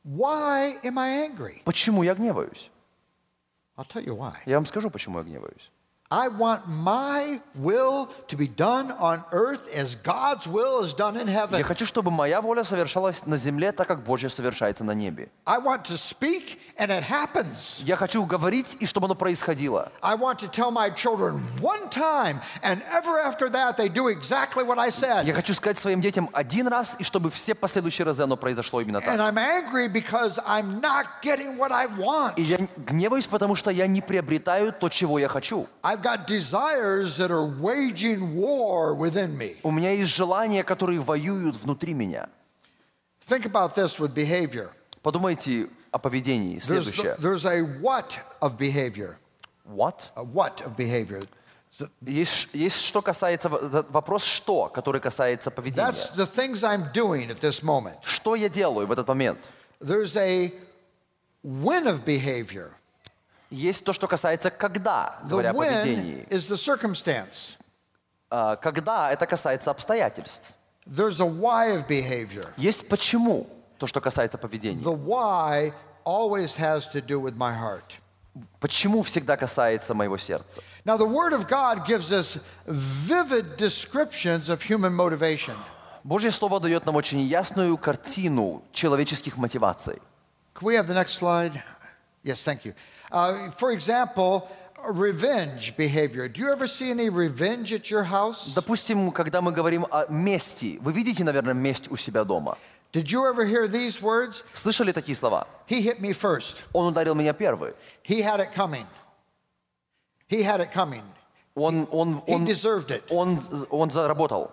Why am I angry? Почему я гневаюсь? I'll tell you why. Я вам скажу, почему я гневаюсь. I want my will to be done on earth as God's will is done in Я heaven. хочу, чтобы моя воля совершалась на земле, так как Божья совершается на небе. I want to speak and it happens. Я хочу говорить, и чтобы оно происходило. I want to tell my children one time and ever after that they do exactly what I Я said. хочу сказать своим детям один раз, и чтобы все последующие разы оно произошло именно And так. I'm angry because I'm not getting what I want. И я гневаюсь, потому что я не приобретаю то, чего я хочу. I've got desires that are waging war within me. У меня есть желания, которые воюют внутри меня. Think about this with behavior. Подумайте о поведении. Следующее. There's a what of behavior. What? A what of behavior. Есть что касается, вопрос «что», который касается поведения. That's the things I'm doing at this moment. Что я делаю в этот момент? There's a when of behavior. Есть то, что касается «когда», The говоря о when поведении. is the circumstance. Когда это касается обстоятельств. There's a why of behavior. Есть «почему», то, что касается поведения. The why always has to do with my heart. Почему всегда касается моего сердца. Now, the Word of God gives us vivid descriptions of human motivation. Божье Слово дает нам очень ясную картину человеческих мотиваций. Can we have the next slide? Yes, thank you. For example, revenge behavior. Do you ever see any revenge at your house? Допустим, когда мы говорим о мести, вы видите, наверное, месть у себя дома. Did you ever hear these words? Слышали такие слова? He hit me first. Он ударил меня первый. He had it coming. He had it coming. He deserved it. Он заработал.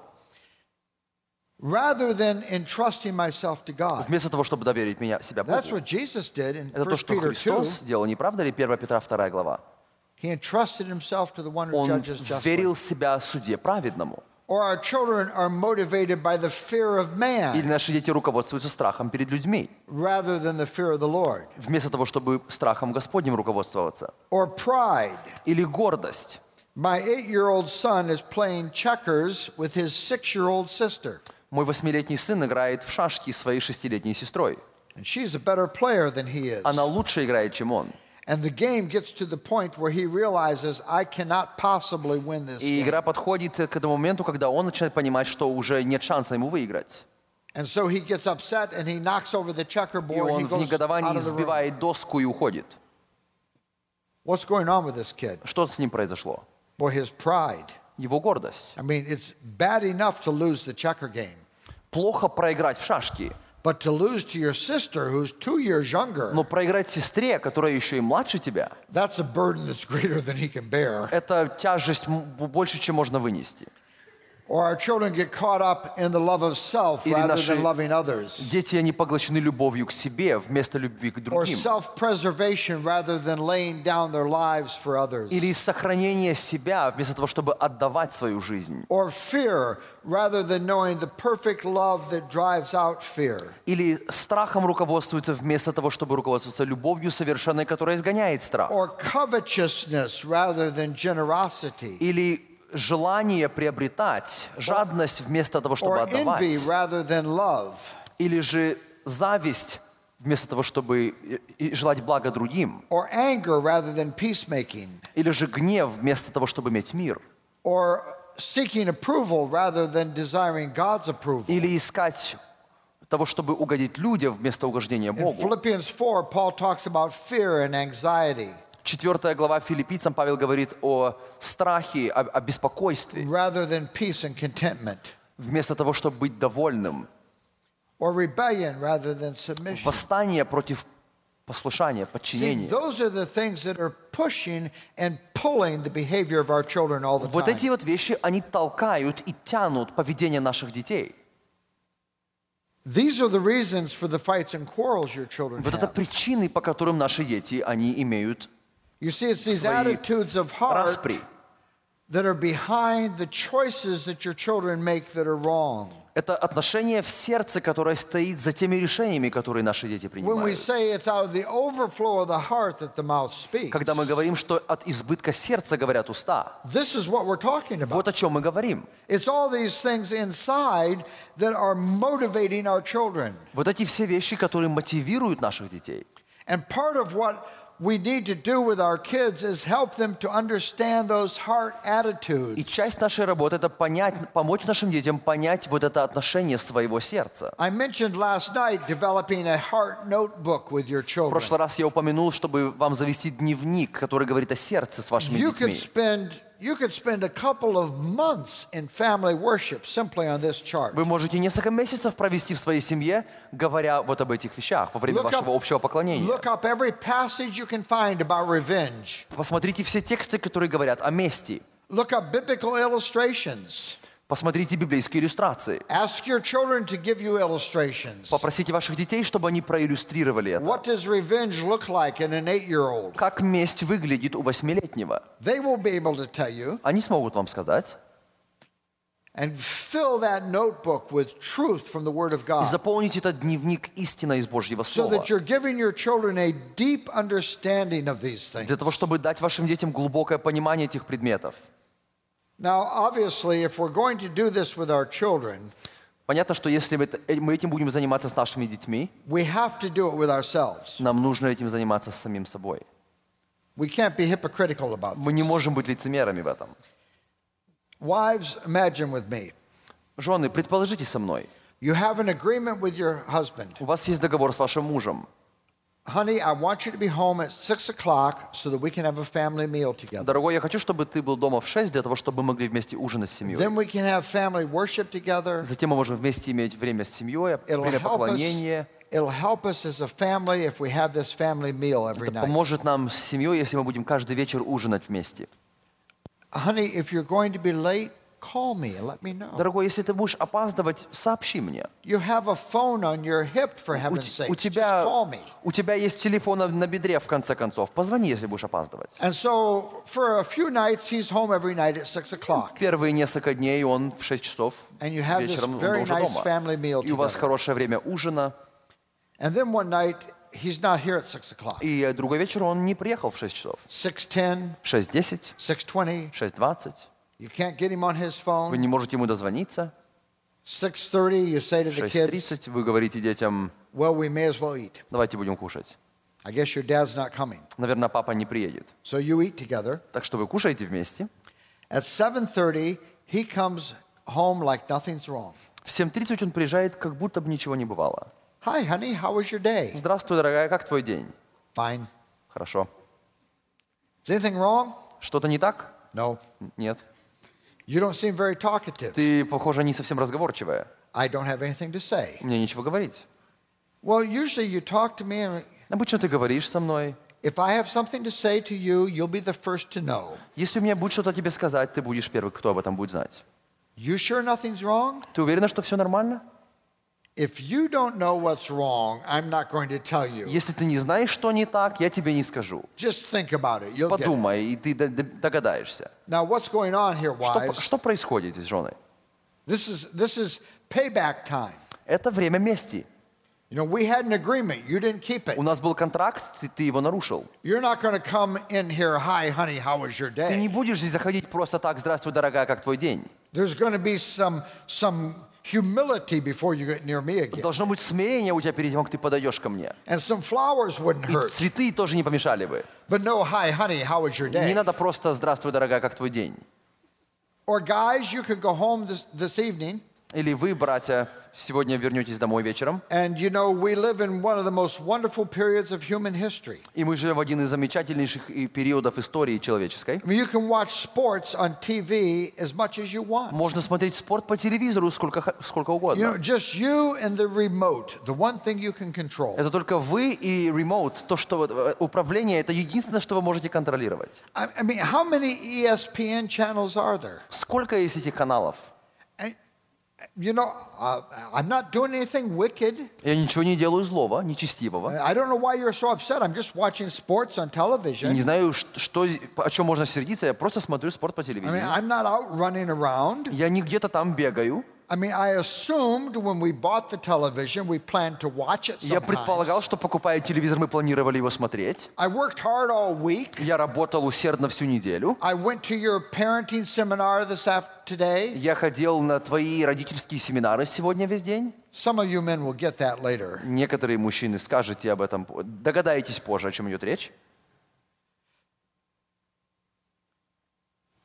Rather than entrusting myself to God. Вместо того, чтобы доверить себя That's Богу. what Jesus did in Это то, 1 что Peter 2. Христос сделал, не правда ли? 1 Петра 2 глава. He entrusted himself to the one who Он judges justly. верил себя суде праведному. Or our children are motivated by the fear of Или man наши дети руководствуются страхом перед людьми, rather than the fear of the Lord. вместо того, чтобы страхом Господним руководствоваться. Or pride. Или гордость. My 8-year-old son is playing checkers with his 6-year-old sister. Мой 8-летний сын играет в шашки с своей 6-летней сестрой. And she's a better player than he is. Она лучше играет, чем он. And the game gets to the point where he realizes I cannot possibly win this И game. игра подходит к этому моменту, когда он начинает понимать, что уже нет шанса ему выиграть. And so he gets upset and he knocks over the И checkerboard and he он в goes out негодовании of the room. сбивает доску и уходит. What's going on with this kid? Что с ним произошло? Boy, his pride. Его гордость. I mean, it's bad enough to lose the checker game, Плохо проиграть в шашки, but to lose to your sister who's 2 years younger, но проиграть сестре, которая еще и младше тебя, that's a burden that's greater than he can bear. это тяжесть больше, чем можно вынести. Or our children get caught up in the love of self Или rather наши than loving others. дети, они поглощены любовью к себе вместо любви к Or другим. self-preservation rather than laying down their lives for others. Или сохранение себя вместо того, чтобы отдавать свою жизнь. Or fear rather than knowing the perfect love that drives out fear. Или страхом руководствуются вместо того, чтобы руководствоваться любовью совершенной, которая изгоняет страх. Or covetousness rather than generosity. Или желание приобретать, жадность вместо того, чтобы Or envy отдавать. rather than love. Или же зависть вместо того, чтобы желать блага другим. Or anger rather than peacemaking. Или же гнев вместо того, чтобы иметь мир. Or seeking approval rather than desiring God's approval. Или искать того, чтобы угодить людям вместо угождения In Богу. Philippians 4, Paul talks about fear and anxiety 4 глава Филиппийцам Павел говорит о страхе, о беспокойстве, rather than peace and contentment. вместо того, чтобы быть довольным. Or rebellion rather than submission. Восстание против послушания, See, подчинения. those are the things that are pushing and pulling the behavior of our children all the Вот эти time. вот вещи, они толкают и тянут поведение наших детей. These are the reasons for the fights and quarrels your children Вот это have. причины, по которым наши дети, они имеют You see, it's these свои attitudes of heart распри. that are behind the choices that your children make that are wrong. Это отношение в сердце, которое стоит за теми решениями, которые наши дети When we принимают. say it's out of the overflow of the heart that the mouth speaks, Когда мы говорим, что от избытка сердца говорят уста, this is what we're talking about. вот о чем мы говорим. It's all these things inside that are motivating our children. Вот эти все вещи, которые мотивируют наших детей. And part of what we need to do with our kids is help them to understand those heart И attitudes. часть нашей работы — это помочь нашим детям понять вот это отношение своего сердца. I mentioned last night developing a heart notebook with your В children. прошлый раз я упомянул, чтобы вам завести дневник, который говорит о сердце с вашими You детьми. could spend a couple of months in family worship simply on this chart. Вы можете несколько месяцев провести в своей семье, говоря вот об этих вещах во время вашего общего поклонения. Look up every passage you can find about revenge. Посмотрите все тексты, которые говорят о мести. Look up biblical illustrations. Посмотрите библейские иллюстрации. Ask your children to give you illustrations. Попросите ваших детей, чтобы они проиллюстрировали это. What does revenge look like in an 8-year-old? Как месть выглядит у 8-летнего? They will be able to tell you. Они смогут вам сказать. And fill that notebook with truth from the Word of И God, заполните этот дневник истиной из Божьего so Слова. that you're giving your children a deep understanding of these things. Для того, чтобы дать вашим детям глубокое понимание этих предметов. Now, obviously, if we're going to do this with our children, Понятно, что если мы этим будем заниматься с нашими детьми, we have to do it with ourselves. нам нужно этим заниматься с самим собой. We can't be hypocritical about Мы не this. можем быть лицемерами в этом. Wives, imagine with me. Жены, предположите со мной. You have an agreement with your husband. У вас есть договор с вашим мужем. Honey, I want you to be home at 6 o'clock so that we can have a family meal together. Дорогой, я хочу, чтобы ты был дома в 6 для того, чтобы мы могли вместе ужинать с семьей. Then we can have family worship together. Затем мы можем вместе иметь время с семьей, время поклонения. It'll help us as a family if we have this family meal every Это night. поможет нам с семьей, если мы будем каждый вечер ужинать вместе. Honey, if you're going to be late, call me and let me know. Дорогой, если ты будешь опаздывать, сообщи мне. You have a phone on your hip, for heaven's sake. Just call me. У тебя есть телефон на бедре, в конце концов. Позвони, если будешь опаздывать. And so for a few nights, he's home every night at 6 o'clock. Первые несколько дней он в 6 часов And you have this вечером он very уже nice дома. family meal И у вас together. хорошее время ужина. And then one night, he's not here at 6 o'clock. И другой вечер он не приехал в 6 часов. 6:10, 6:10, 6:20. 6:20. You can't get him on his Вы phone. не можете ему дозвониться. 6:30, you say to the kids, 6:30 вы говорите детям, well, we may as well eat. давайте будем кушать. I guess your dad's not coming. Наверное, папа не приедет. So you eat together. Так что вы кушаете вместе. At 7:30, he comes home like nothing's wrong. В 7:30 он приезжает, как будто бы ничего не бывало. Hi, honey, how was your day? Здравствуй, дорогая, как твой день? Fine. Хорошо. Is anything wrong? Что-то не так? No. Нет. You don't seem very talkative. Ты, похоже, не совсем разговорчивая. I don't have anything to say. Мне нечего говорить. Well, usually you talk to me, and Обычно ты говоришь со мной. if I have something to say to you, you'll be the first to know. Если у меня будет что-то тебе сказать, ты будешь первый, кто об этом будет знать. You sure nothing's wrong? Ты уверена, что все нормально? If you don't know what's wrong, I'm not going to tell you. Если ты не знаешь, что не так, я тебе не скажу. Just think about it. You'll get it. Подумай, и ты догадаешься. Now, what's going on here, wives? Что происходит здесь, жены? This is payback time. Это время мести. You know, we had an agreement. You didn't keep it. У нас был контракт, ты его нарушил. You're not going to come in here, hi, honey, how was your Ты не day? будешь здесь заходить просто так, здравствуй, дорогая, как твой день. There's going to be some humility before you get near me again. Должно быть смирение у тебя перед тем, как ты подойдешь ко мне. And some flowers wouldn't И hurt. цветы тоже не помешали бы. But no, hi, honey, how was your Не day? надо просто здравствуй, дорогая, как твой день. Or guys, you could go home this evening, Или вы, братья, сегодня вернетесь домой вечером. and you know, we live in one of the most wonderful periods of human history. И мы живем в один из замечательнейших периодов истории человеческой. I mean, you can watch sports on TV as much as you want. Можно смотреть спорт по телевизору сколько You know, угодно. just you and the remote, the one thing you can control. Это только вы и ремоут, то, что управление, это единственное, что вы можете контролировать. I mean, how many ESPN channels are there? Сколько есть этих каналов? You know, I'm not doing anything wicked. Я ничего не делаю злого, нечестивого. I don't know why you're so upset. I'm just watching sports on Я не television. знаю, о чем можно сердиться, я просто смотрю спорт по I mean, телевидению. I'm not out running around. Я не где-то там бегаю. I mean, I assumed when we bought the television, we planned to watch it Я предполагал, sometimes. что, покупая телевизор, мы планировали его смотреть. I worked hard all week. Я работал усердно всю неделю. I went to your parenting seminar today. Я ходил на твои родительские семинары сегодня весь день. Some of you men will get that later. Некоторые мужчины скажете об этом, догадаетесь позже, о чем идет речь.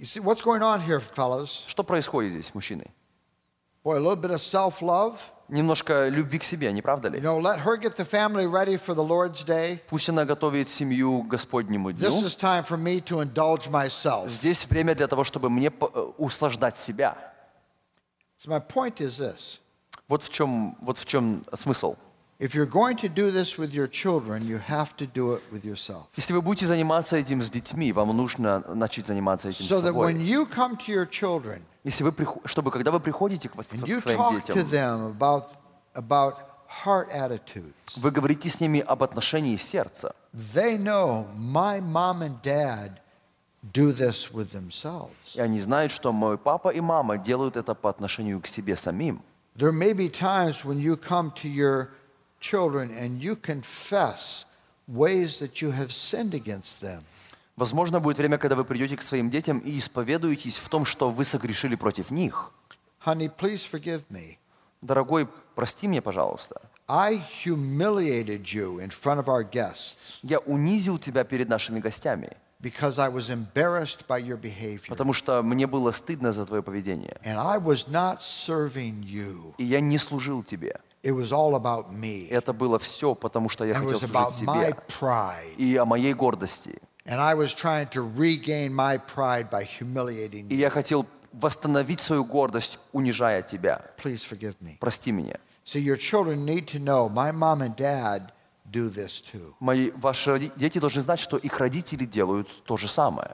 You see, what's going on here, fellas? Что происходит здесь, мужчины? Boy, a little bit of self-love. Немножко любви к себе, не правда ли? Let her get the family ready for the Lord's Day. Пусть она готовит семью к Господнему дню. This is time for me to indulge myself. Здесь время для того, чтобы мне услаждать себя. So my point is this. Вот в чем смысл. If you're going to do this with your children, you have to do it with yourself. Если вы будете заниматься этим с детьми, вам нужно начать заниматься этим So с that when собой. you come to your children Чтобы когда вы приходите к and you своим talk to детям, them about heart attitudes, вы говорите с ними об отношении сердца. they know my mom and dad do this with themselves. И они знают, что мой папа и мама делают это по отношению к себе самим. There may be times when you come to your children and you confess ways that you have sinned against them. Возможно, будет время, когда вы придете к своим детям и исповедуетесь в том, что вы согрешили против них. Honey, please forgive me. Дорогой, прости меня, пожалуйста. I humiliated you in front of our guests Я унизил тебя перед нашими гостями, because I was embarrassed by your behavior. потому что мне было стыдно за твое поведение. And I was not serving you. И я не служил тебе. It was all about me. Это было все, потому что я And it хотел was служить about my себе pride. и о моей гордости. And I was trying to regain my pride by humiliating И you. я хотел восстановить свою гордость, унижая тебя. Please forgive me. Прости меня. So your children need to know my mom and dad do this too. Ваши дети должны знать, что их родители делают то же самое.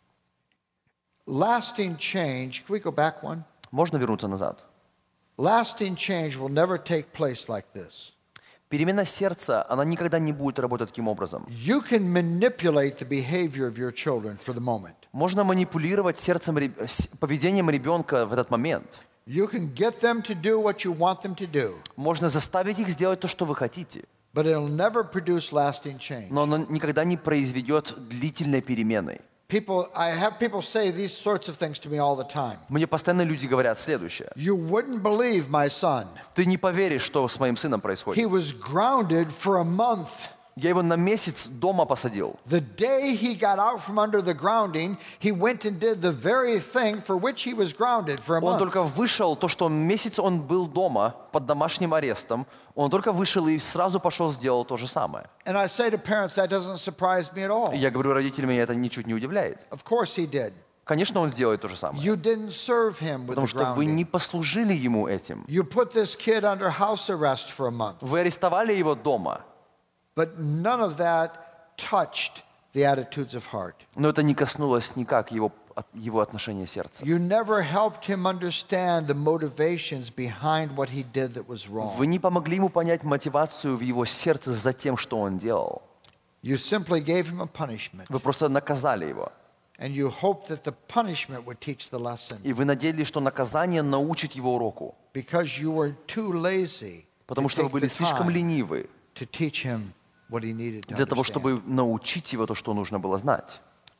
Lasting change, can we go back one? Можно вернуться назад? Lasting change will never take place like this. Перемена сердца, она никогда не будет работать таким образом. You can manipulate the behavior of your children for the moment. Можно манипулировать поведением ребенка в этот момент. You can get them to do what you want them to do, Можно заставить их сделать то, что вы хотите. but it'll never produce lasting change. Но оно никогда не произведет длительной перемены. I have people say these sorts of things to me all the time. Мне постоянно люди говорят следующее. You wouldn't believe my son. Ты не поверишь, что с моим сыном He происходит. was grounded for a month. Я его на месяц дома посадил. The day he got out from under the grounding, he went and did the very thing for which he was grounded for a Он month. только вышел, то, что месяц он был дома под домашним арестом, он только вышел и сразу пошел сделал то же самое. And I say to parents, that doesn't surprise me at all. И я говорю родителям, меня это ничуть не удивляет. Of course he did. Конечно, он сделает то же самое. You didn't serve him with Потому the что вы grounding. не послужили ему этим. You put this kid under house arrest for a month. Вы арестовали его дома, But none of that touched the attitudes of heart. но это не коснулось никак его отношения сердца. You never helped him understand the motivations behind what he did that was wrong. Вы не помогли ему понять мотивацию в его сердце за тем, что он делал. You simply gave him a punishment. Вы просто наказали его. And you hoped that the punishment would teach the lesson. И вы надеялись, что наказание научит его уроку. Because you were too lazy Потому to что вы take были the слишком time ленивы to teach him what he needed to для того, understand. чтобы научить его то, что нужно было знать.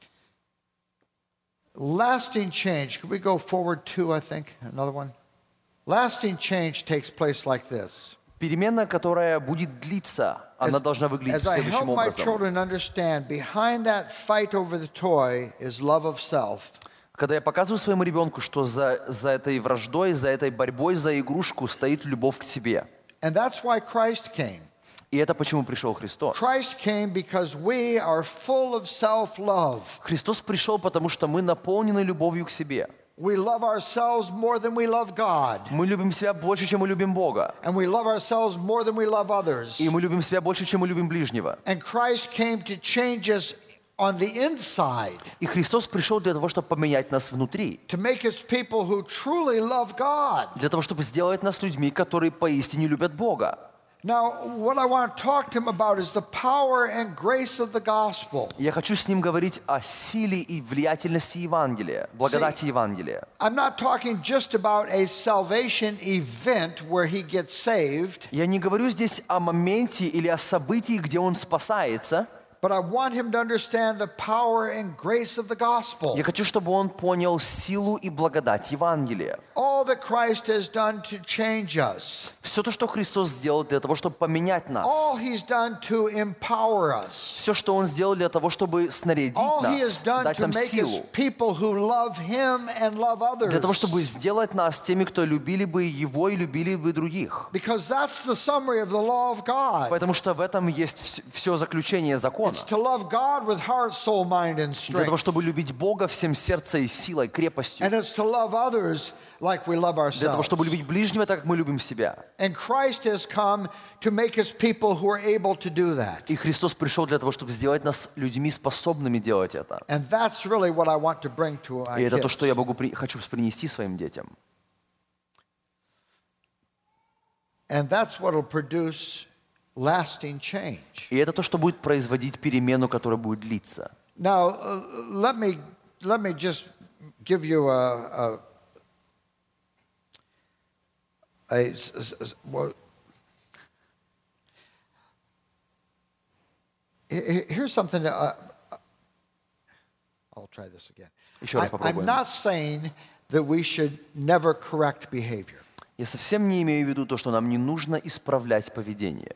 Lasting change. Could we go forward to, I think, another one? Lasting change takes place like this. Перемена, которая будет длиться, она должна выглядеть As I help следующим my образом. children understand, behind that fight over the toy is love of self. Когда я показываю своему ребенку, что за этой враждой, за этой борьбой за игрушку стоит любовь к себе. And that's why Christ came. И это почему пришел Христос. Christ came because we are full of self-love. Христос пришел, потому что мы наполнены любовью к себе. We love ourselves more than we love God. Мы любим себя больше, чем мы любим Бога. And we love ourselves more than we love others. И мы любим себя больше, чем мы любим ближнего. And Christ came to change us on the inside, И Христос пришел для того, чтобы поменять нас внутри. to make us people who truly love God. Для того, чтобы сделать нас людьми, которые поистине любят Бога. Now, what I want to talk to him about is the power and grace of the gospel. Я хочу с ним говорить о силе и влиятельности Евангелия, благодати Евангелия. I'm not talking just about a salvation event where he gets saved, Я не говорю здесь о моменте или о событии, где он спасается, But I want him to understand the power and grace of the gospel. Я хочу, чтобы он понял силу и благодать Евангелия. All that Christ has done to change us. Все то, что Христос сделал для того, чтобы поменять нас. All he's done to empower us. Все, что Он сделал для того, чтобы снарядить All he has нас, done дать to нам make us силу. people who love him and love others. Для того, чтобы сделать нас теми, кто любили бы Его и любили бы других. Because that's the summary of the law of God. Потому что в этом есть все заключение закона. It's to love God with heart, soul, mind, and Для того, strength. чтобы любить Бога всем сердцем и силой, крепостью. And it's to love others like we love Для того, ourselves. чтобы любить ближнего так, как мы любим себя. And Christ has come to make us people who are able to do that. И Христос пришел для того, чтобы сделать нас людьми, способными делать это. And that's really what I want to bring to our И это то, kids. что я хочу принести своим детям. And that's what will produce lasting change. И это то, что будет производить перемену, которая будет длиться. Now, let me just give you well, here's something that I'll try this again. Еще раз I'm попробуем. not saying that we should never correct behavior. Я совсем не имею в виду то, что нам не нужно исправлять поведение.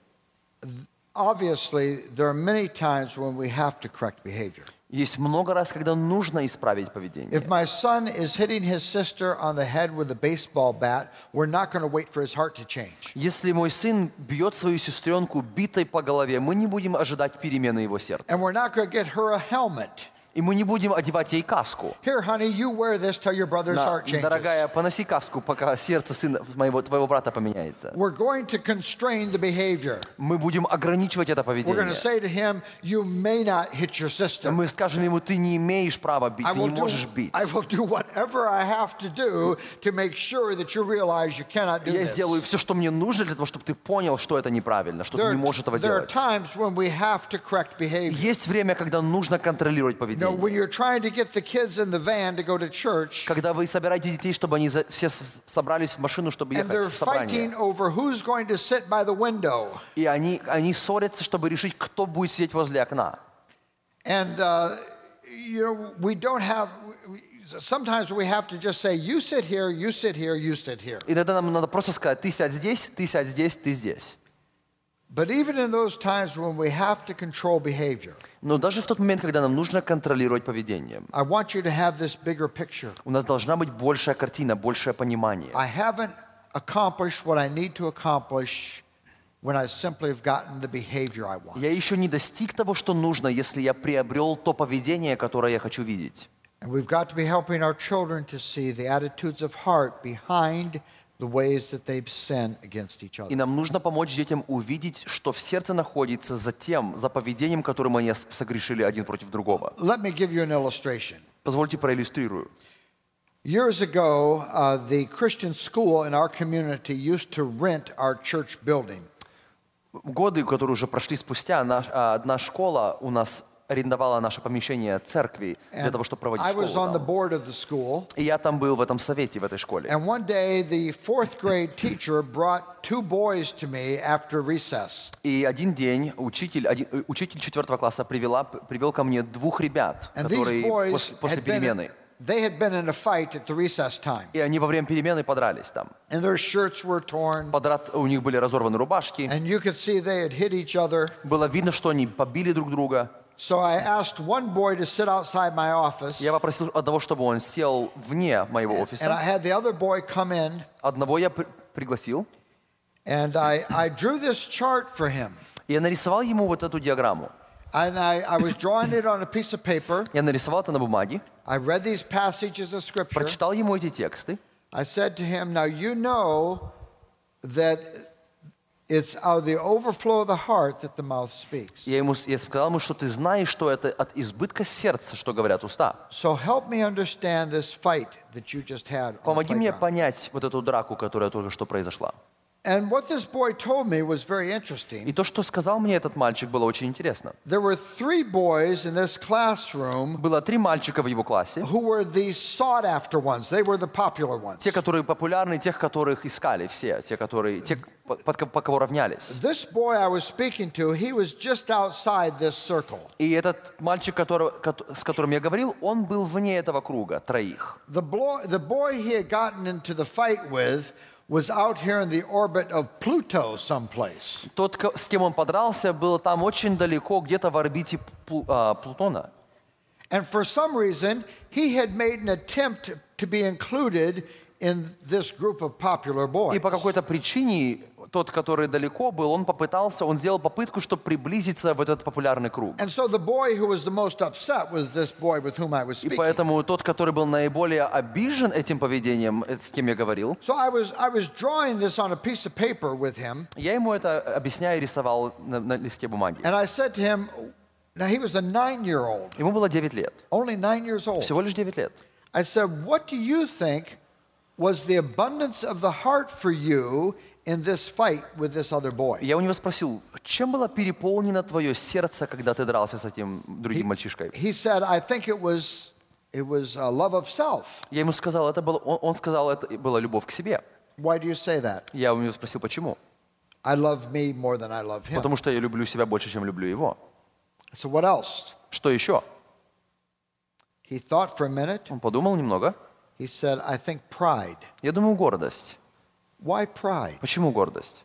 Obviously, there are many times when we have to correct behavior. Есть много раз, когда нужно исправить поведение. If my son is hitting his sister on the head with a baseball bat, we're not going to wait for his heart to change. Если мой сын бьет свою сестренку битой по голове, мы не будем ожидать перемены его сердца. And we're not going to get her a helmet. И мы не будем одевать ей каску. Here, honey, you wear this till your brother's heart changes. Дорогая, поноси каску, пока сердце сына твоего брата поменяется. We're going to constrain the behavior. Мы будем ограничивать это We're going to поведение. say to him, you may not hit your sister. Мы скажем ему, ты не имеешь права бить, ты не можешь бить. I will do whatever I have to do to make sure that you realize you cannot do Я this. сделаю все, что мне нужно, для того, чтобы ты понял, что это неправильно, что ты не можешь этого There are делать. times when we have to correct behavior. Есть время, когда нужно контролировать You know, поведение. when you're trying to get the kids in the van to go to church, Когда вы собираете детей, чтобы они все собрались в машину, чтобы and they're ехать в собрание, fighting over who's going to sit by the window. и они ссорятся, чтобы решить, кто будет сидеть возле окна. And, you know, we don't have, sometimes we have to just say, you sit here, you sit here, you sit here. И тогда нам надо просто сказать, ты сядь здесь, ты сядь здесь, ты здесь. But even in those times when we have to control behavior, Но даже в тот момент, когда нам нужно контролировать поведение, I want you to have this bigger picture. у нас должна быть большая картина, большее понимание. I haven't accomplished what I need to accomplish when I simply have gotten the behavior I want. Я еще не достиг того, что нужно, если я приобрел то поведение, которое я хочу видеть. And we've got to be helping our children to see the attitudes of heart behind the ways that they sin against each other. И нам нужно помочь детям увидеть, что в сердце находится за поведением, которым они согрешили один против другого. Let me give you an illustration. Позвольте проиллюстрирую. Years ago, the Christian school in our community used to rent our church building. Годы, которые уже прошли спустя, одна школа у нас арендовала наше помещение церкви для того, чтобы проводить I was on the школу там. board of the school. И я там был в этом совете, в этой школе. And one day, the fourth grade teacher brought two boys to me after recess. И один день учитель 4 класса привел ко мне двух ребят, And these которые boys после перемены. they had been in a fight at the recess time. И они во время перемены подрались там. And their shirts were torn. У них были разорваны рубашки. And you could see they had hit each other. Было видно, что они побили друг друга. So I asked one boy to sit outside my office. Я попросил одного, чтобы он сел вне моего And I офиса. had the other boy come in. Одного я пригласил. And I drew this chart for him. И я нарисовал ему вот эту диаграмму. And I was drawing it on a piece of paper. Я нарисовал это на бумаге. I read these passages of Scripture. Прочитал ему эти тексты. I said to him, now you know that it's out of the overflow of the heart that the mouth speaks. Я сказал ему, что ты знаешь, что это от избытка сердца, что говорят уста. So help me understand this fight that you just had on the Помоги мне playground. понять вот эту драку, которая только что произошла. And what this boy told me was very interesting. И то, что сказал мне этот мальчик, было очень интересно. There were 3 boys in this classroom Было 3 мальчика в его классе, who were the sought-after ones. They were the popular ones. те, которые популярны, тех, которых искали все, те, по кого равнялись. This boy I was speaking to, he was just outside this circle. И этот мальчик, с которым я говорил, он был вне этого круга, 3. The boy he had gotten into the fight with was out here in the orbit of Pluto someplace. Тот, с кем он подрался, был там очень далеко, где-то в орбите Плутона. And for some reason, he had made an attempt to be included in this group of popular boys. И по какой-то причине тот, который далеко был, он сделал попытку, чтобы приблизиться в этот популярный круг. And so the boy who was the most upset was this boy with whom I was И speaking. поэтому тот, который был наиболее обижен этим поведением, с кем я говорил, So I was drawing this on a piece of paper with him, я ему это объясняя и рисовал на листе бумаги. and I said to him, now he was a 9-year-old, Ему было 9 лет. only 9 years old. Всего лишь 9 лет. I said, what do you think was the abundance of the heart for you in this fight with this other boy? Я у него спросил, чем было переполнено твое сердце, когда ты дрался с этим другим мальчишкой? He said, I think it was a love of self. Я ему сказал, он сказал, это была любовь к себе. Why do you say that? Я у него спросил, почему? I love me more than I love him. Потому что я люблю себя больше, чем люблю его. So what else? Что еще? He thought for a minute. Он подумал немного. He said, I think pride. Я думаю, гордость. Why pride? Почему гордость?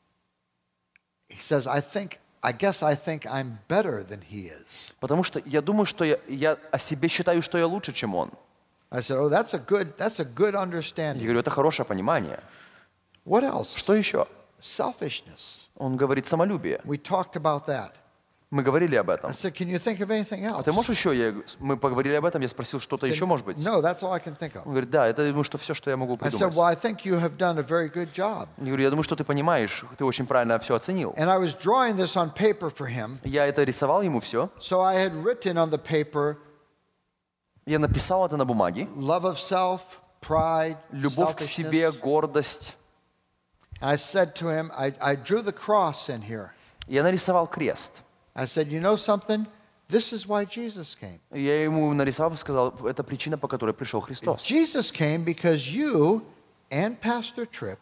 He says, I guess I think I'm better than he is. Потому что я думаю, что я о себе считаю, что я лучше, чем он. I said, oh, that's a good Я understanding. говорю, это хорошее понимание. What else? Что еще? Selfishness. Он говорит самолюбие. We talked about that. Мы говорили об этом. I said, can you think of anything else? А ты можешь еще? Мы поговорили об этом, я спросил, что-то He said, еще может быть? No, that's all I can think of. Он говорит, да, это, я думаю, что все, что я могу I said, придумать. well, I think you have done a very good job. Я говорю, я думаю, что ты понимаешь, ты очень правильно все оценил. And I was drawing this on paper for him. Я это рисовал ему все. So I had written on the paper, Я написал это на бумаге. love of self, pride, Любовь к себе, selfishness. гордость. And I said to him, I drew the cross in here. Я нарисовал крест. I said, you know something? This is why Jesus came. Я ему нарисовал и сказал, это причина, по которой пришел Христос. Jesus came because you and Pastor Tripp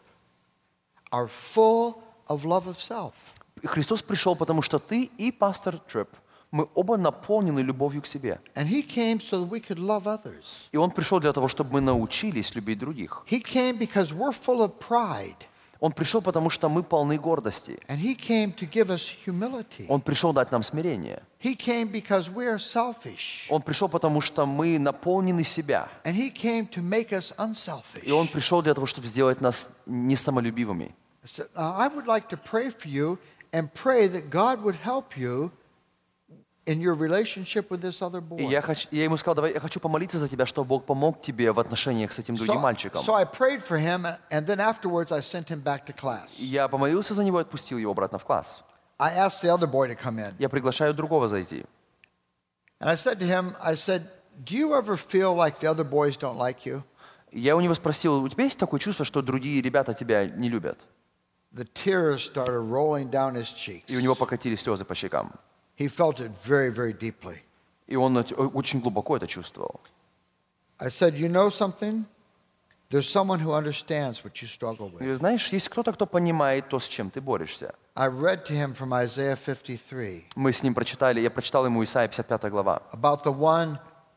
are full of love of self. Христос пришел, потому что ты и пастор Трип, мы оба наполнены любовью к себе. And he came so that we could love others. И Он пришел для того, чтобы мы научились любить других. He came because we're full of pride. Он пришел, потому что мы полны гордости. And he came to give us humility. Он пришел дать нам смирение. He came because we are selfish. Он пришел, потому что мы наполнены себя. And he came to make us unselfish. И Он пришел для того, чтобы сделать нас несамолюбивыми. I said, I would like to pray for you and pray that God would help you in your relationship with this other boy. И я ему сказал, давай, я хочу помолиться за тебя, чтобы Бог помог тебе в отношениях с этим другим мальчиком. So I prayed for him, and then afterwards I sent him back to class. Я помолился за него и отпустил его обратно в класс. I asked the other boy to come in. Я приглашаю другого зайти. And I said to him, do you ever feel like the other boys don't like you? Я у него спросил, у тебя есть такое чувство, что другие ребята тебя не любят? The tears started rolling down his cheeks. И у него покатились слезы по щекам. He felt it very, very deeply. И он очень глубоко это чувствовал. I said, you know something? There's someone who understands what you struggle with. И знаешь, есть кто-то, кто понимает то, с чем ты борешься. I read to him from Isaiah 53 Мы с ним я прочитал ему Исайя 55 глава. about the one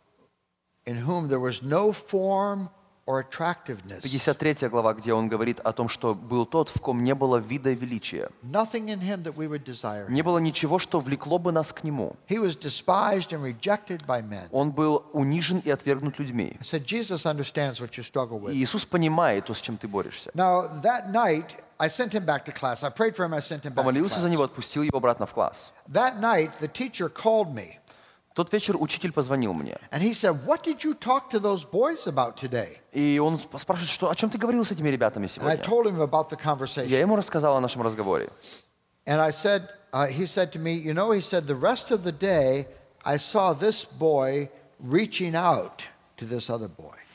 in whom there was no form or attractiveness, 53 глава, где он говорит о том, что был тот, в ком не было вида и величия. nothing in him that we would desire. Не было ничего, что влекло бы нас к нему. He was despised and rejected by men. Он был унижен и отвергнут людьми. I said, Jesus understands what you struggle И with. Иисус понимает то, с чем ты борешься. Now, that night, I sent him back to class. I prayed for him, I sent him back to Помолился за class. него, отпустил его обратно в класс. That night, the teacher called me, Тот вечер учитель позвонил мне. and he said, what did you talk to those boys about today? И он спрашивает, о чем ты говорил с этими ребятами And I сегодня? told him about the Я conversation. ему рассказал о нашем разговоре. And I said, he said to me, you know, he said, the rest of the day, I saw this boy reaching out to this other boy.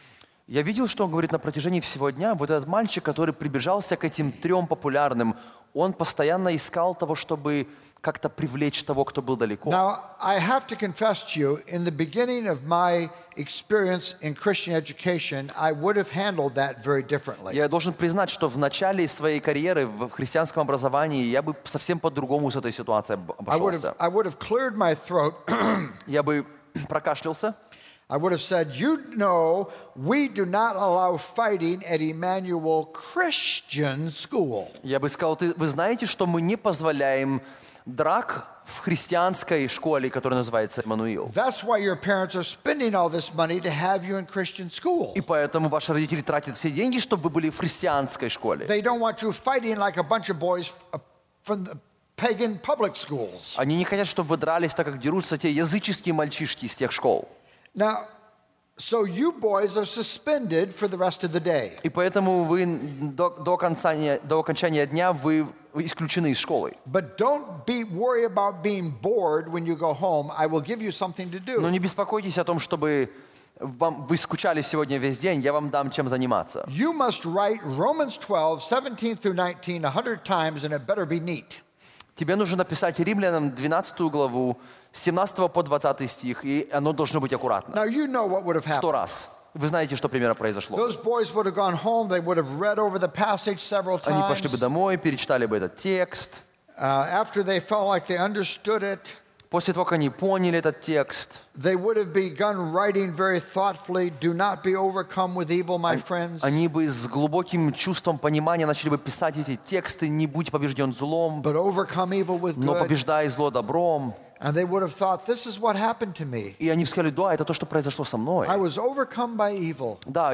Я видел, что он говорит на протяжении всего дня. Вот этот мальчик, который прибежался к этим 3 популярным, он постоянно искал того, чтобы как-то привлечь того, кто был далеко. Now, I have to confess to you, in the beginning of my experience in Christian education, I would have handled that very differently. Я должен признать, что в начале своей карьеры в христианском образовании я бы совсем по-другому с этой ситуацией обошелся. I would have cleared my throat. Я бы прокашлялся. I would have said, you know, we do not allow fighting at Emmanuel Christian School. Я бы сказал, вы знаете, что мы не позволяем драк в христианской школе, которая называется Эммануил. That's why your parents are spending all this money to have you in Christian school. И поэтому ваши родители тратят все деньги, чтобы вы были в христианской школе. They don't want you fighting like a bunch of boys from the pagan public schools. Они не хотят, чтобы вы дрались, так как дерутся те языческие мальчишки из тех школ. Now, so you boys are suspended for the rest of the day. И поэтому вы до окончания дня вы исключены из школы. But don't worry about being bored when you go home. I will give you something to do. Но не беспокойтесь о том, чтобы вы скучали сегодня весь день, я вам дам чем заниматься. You must write Romans 12, 17 through 19 100 times, and it better be neat. Тебе нужно написать Римлянам 12 главу, с 17 по 20 стих, и оно должно быть аккуратно. Now you know what would have 100 happened. раз. Вы знаете, что примерно произошло. Those boys would have gone home. They would have read over the passage several Они times. пошли бы домой, перечитали бы этот текст. After they felt like they understood it, После того, как они поняли этот текст, they would have begun writing very thoughtfully. Do not be overcome with evil, my friends. они бы с глубоким чувством понимания начали бы писать эти тексты: «Не будь побежден злом, But overcome evil with но good. побеждай зло добром». And they would have thought, this is what happened to me. И они сказали: да, это то, что произошло со мной. I was overcome by evil. Да,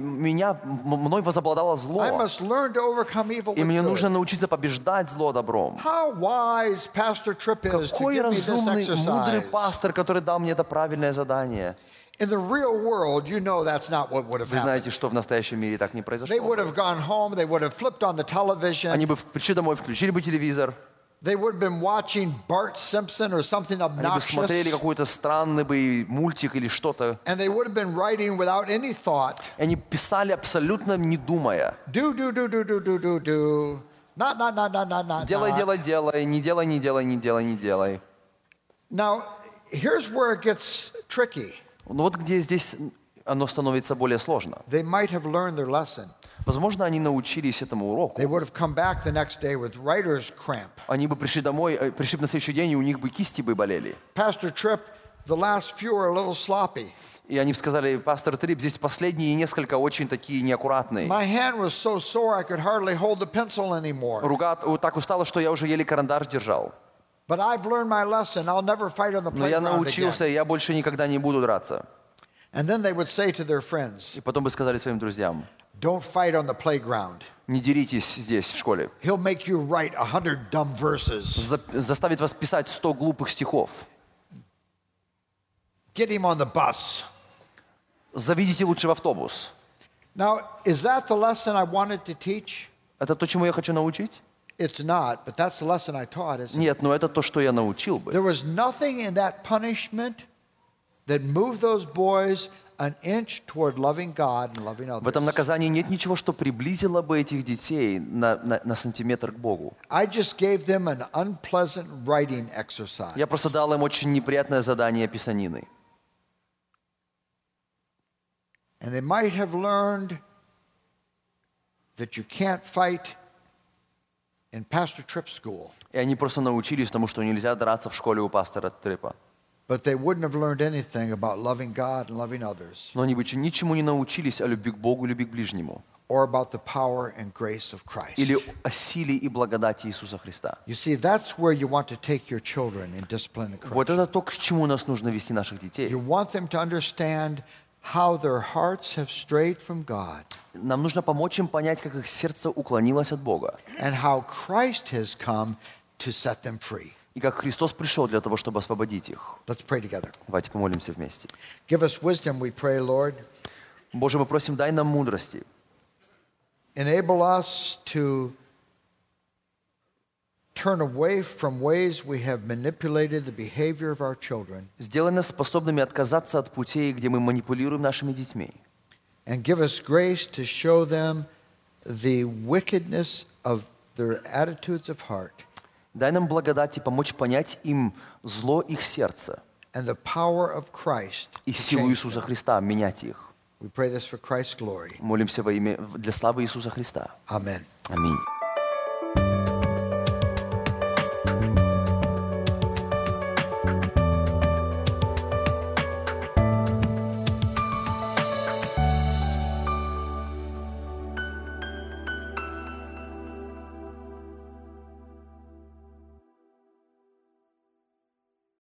мной возобладало зло. I must learn to overcome evil И with мне good. нужно научиться побеждать зло добром. How wise Pastor Tripp is to Какой give me this разумный, мудрый exercise. пастор, который дал мне это правильное задание. In the real world, you know that's not what would have Вы happened. знаете, что в настоящем мире так не They произошло. would have gone home, they would have flipped on the television, Они бы пришли домой, включили бы телевизор, they would have been watching Bart Simpson or something они бы смотрели obnoxious, какой-то странный бы мультик или что-то. and they would have been writing without any thought. И они писали абсолютно не думая. Do. Not. Делай, делай, делай, не делай, не делай, не делай, не делай. Now, here's where it gets tricky. Ну вот где здесь оно становится более сложно. They might have learned their lesson. Возможно, они научились этому уроку. They would have come back the next day with writer's cramp. Они бы пришли домой, пришли бы на следующий день, и у них бы кисти бы болели. Pastor Tripp, the last few are a little sloppy. И они бы сказали: пастор Трип, здесь последние несколько очень такие неаккуратные. My hand was so sore I could hardly hold the pencil anymore. Рука так устала, что я уже еле карандаш держал. But I've learned my lesson. I'll never fight on the Но я playground научился, again. и я больше никогда не буду драться. And then they would say to their friends, И потом бы сказали своим друзьям: don't fight on the playground. не деритесь здесь, в школе. He'll make you write 100 dumb verses. Заставит вас писать 100 глупых стихов. Get him on the bus. Заведите лучше в автобус. Now, is that the lesson I wanted to teach? Это то, чему я хочу научить? It's not, but that's the lesson I taught, isn't it? Нет, но это то, что я научил бы. There was nothing in that punishment that moved those boys an inch toward loving God and loving В этом others. наказании нет ничего, что приблизило бы этих детей на сантиметр к Богу. I just gave them an unpleasant writing exercise. Я просто дал им очень неприятное задание писанины. And they might have learned that you can't fight in Pastor Tripp's school, И они просто научились тому, что нельзя драться в школе у пастора Трипа. but they wouldn't have learned anything about loving God and loving others, Но они бы ничему не научились о любви к Богу, любви к ближнему. or about the power and grace of Christ. Или о силе и благодати Иисуса Христа. You see, that's where you want to take your children in discipline and Вот correction. это то, к чему нас нужно вести наших детей. You want them to understand how their hearts have strayed from God Нам нужно помочь им понять, как их сердце уклонилось от Бога. and how Christ has come to set them free. И как Христос пришел для того, чтобы освободить их. Let's pray together. Давайте помолимся вместе. Give us wisdom, we pray, Lord. Боже, мы просим, дай нам мудрости. Enable us to turn away from ways we have manipulated the behavior of our children Сделай нас способными отказаться от путей, где мы манипулируем нашими детьми. and give us grace to show them the wickedness of their attitudes of heart Дай нам благодать и помочь понять им зло их сердца and the power of Christ и to силу change Иисуса them. Христа менять их. We pray this for Christ's glory. Молимся во имя для славы Иисуса Христа. Amen. Аминь.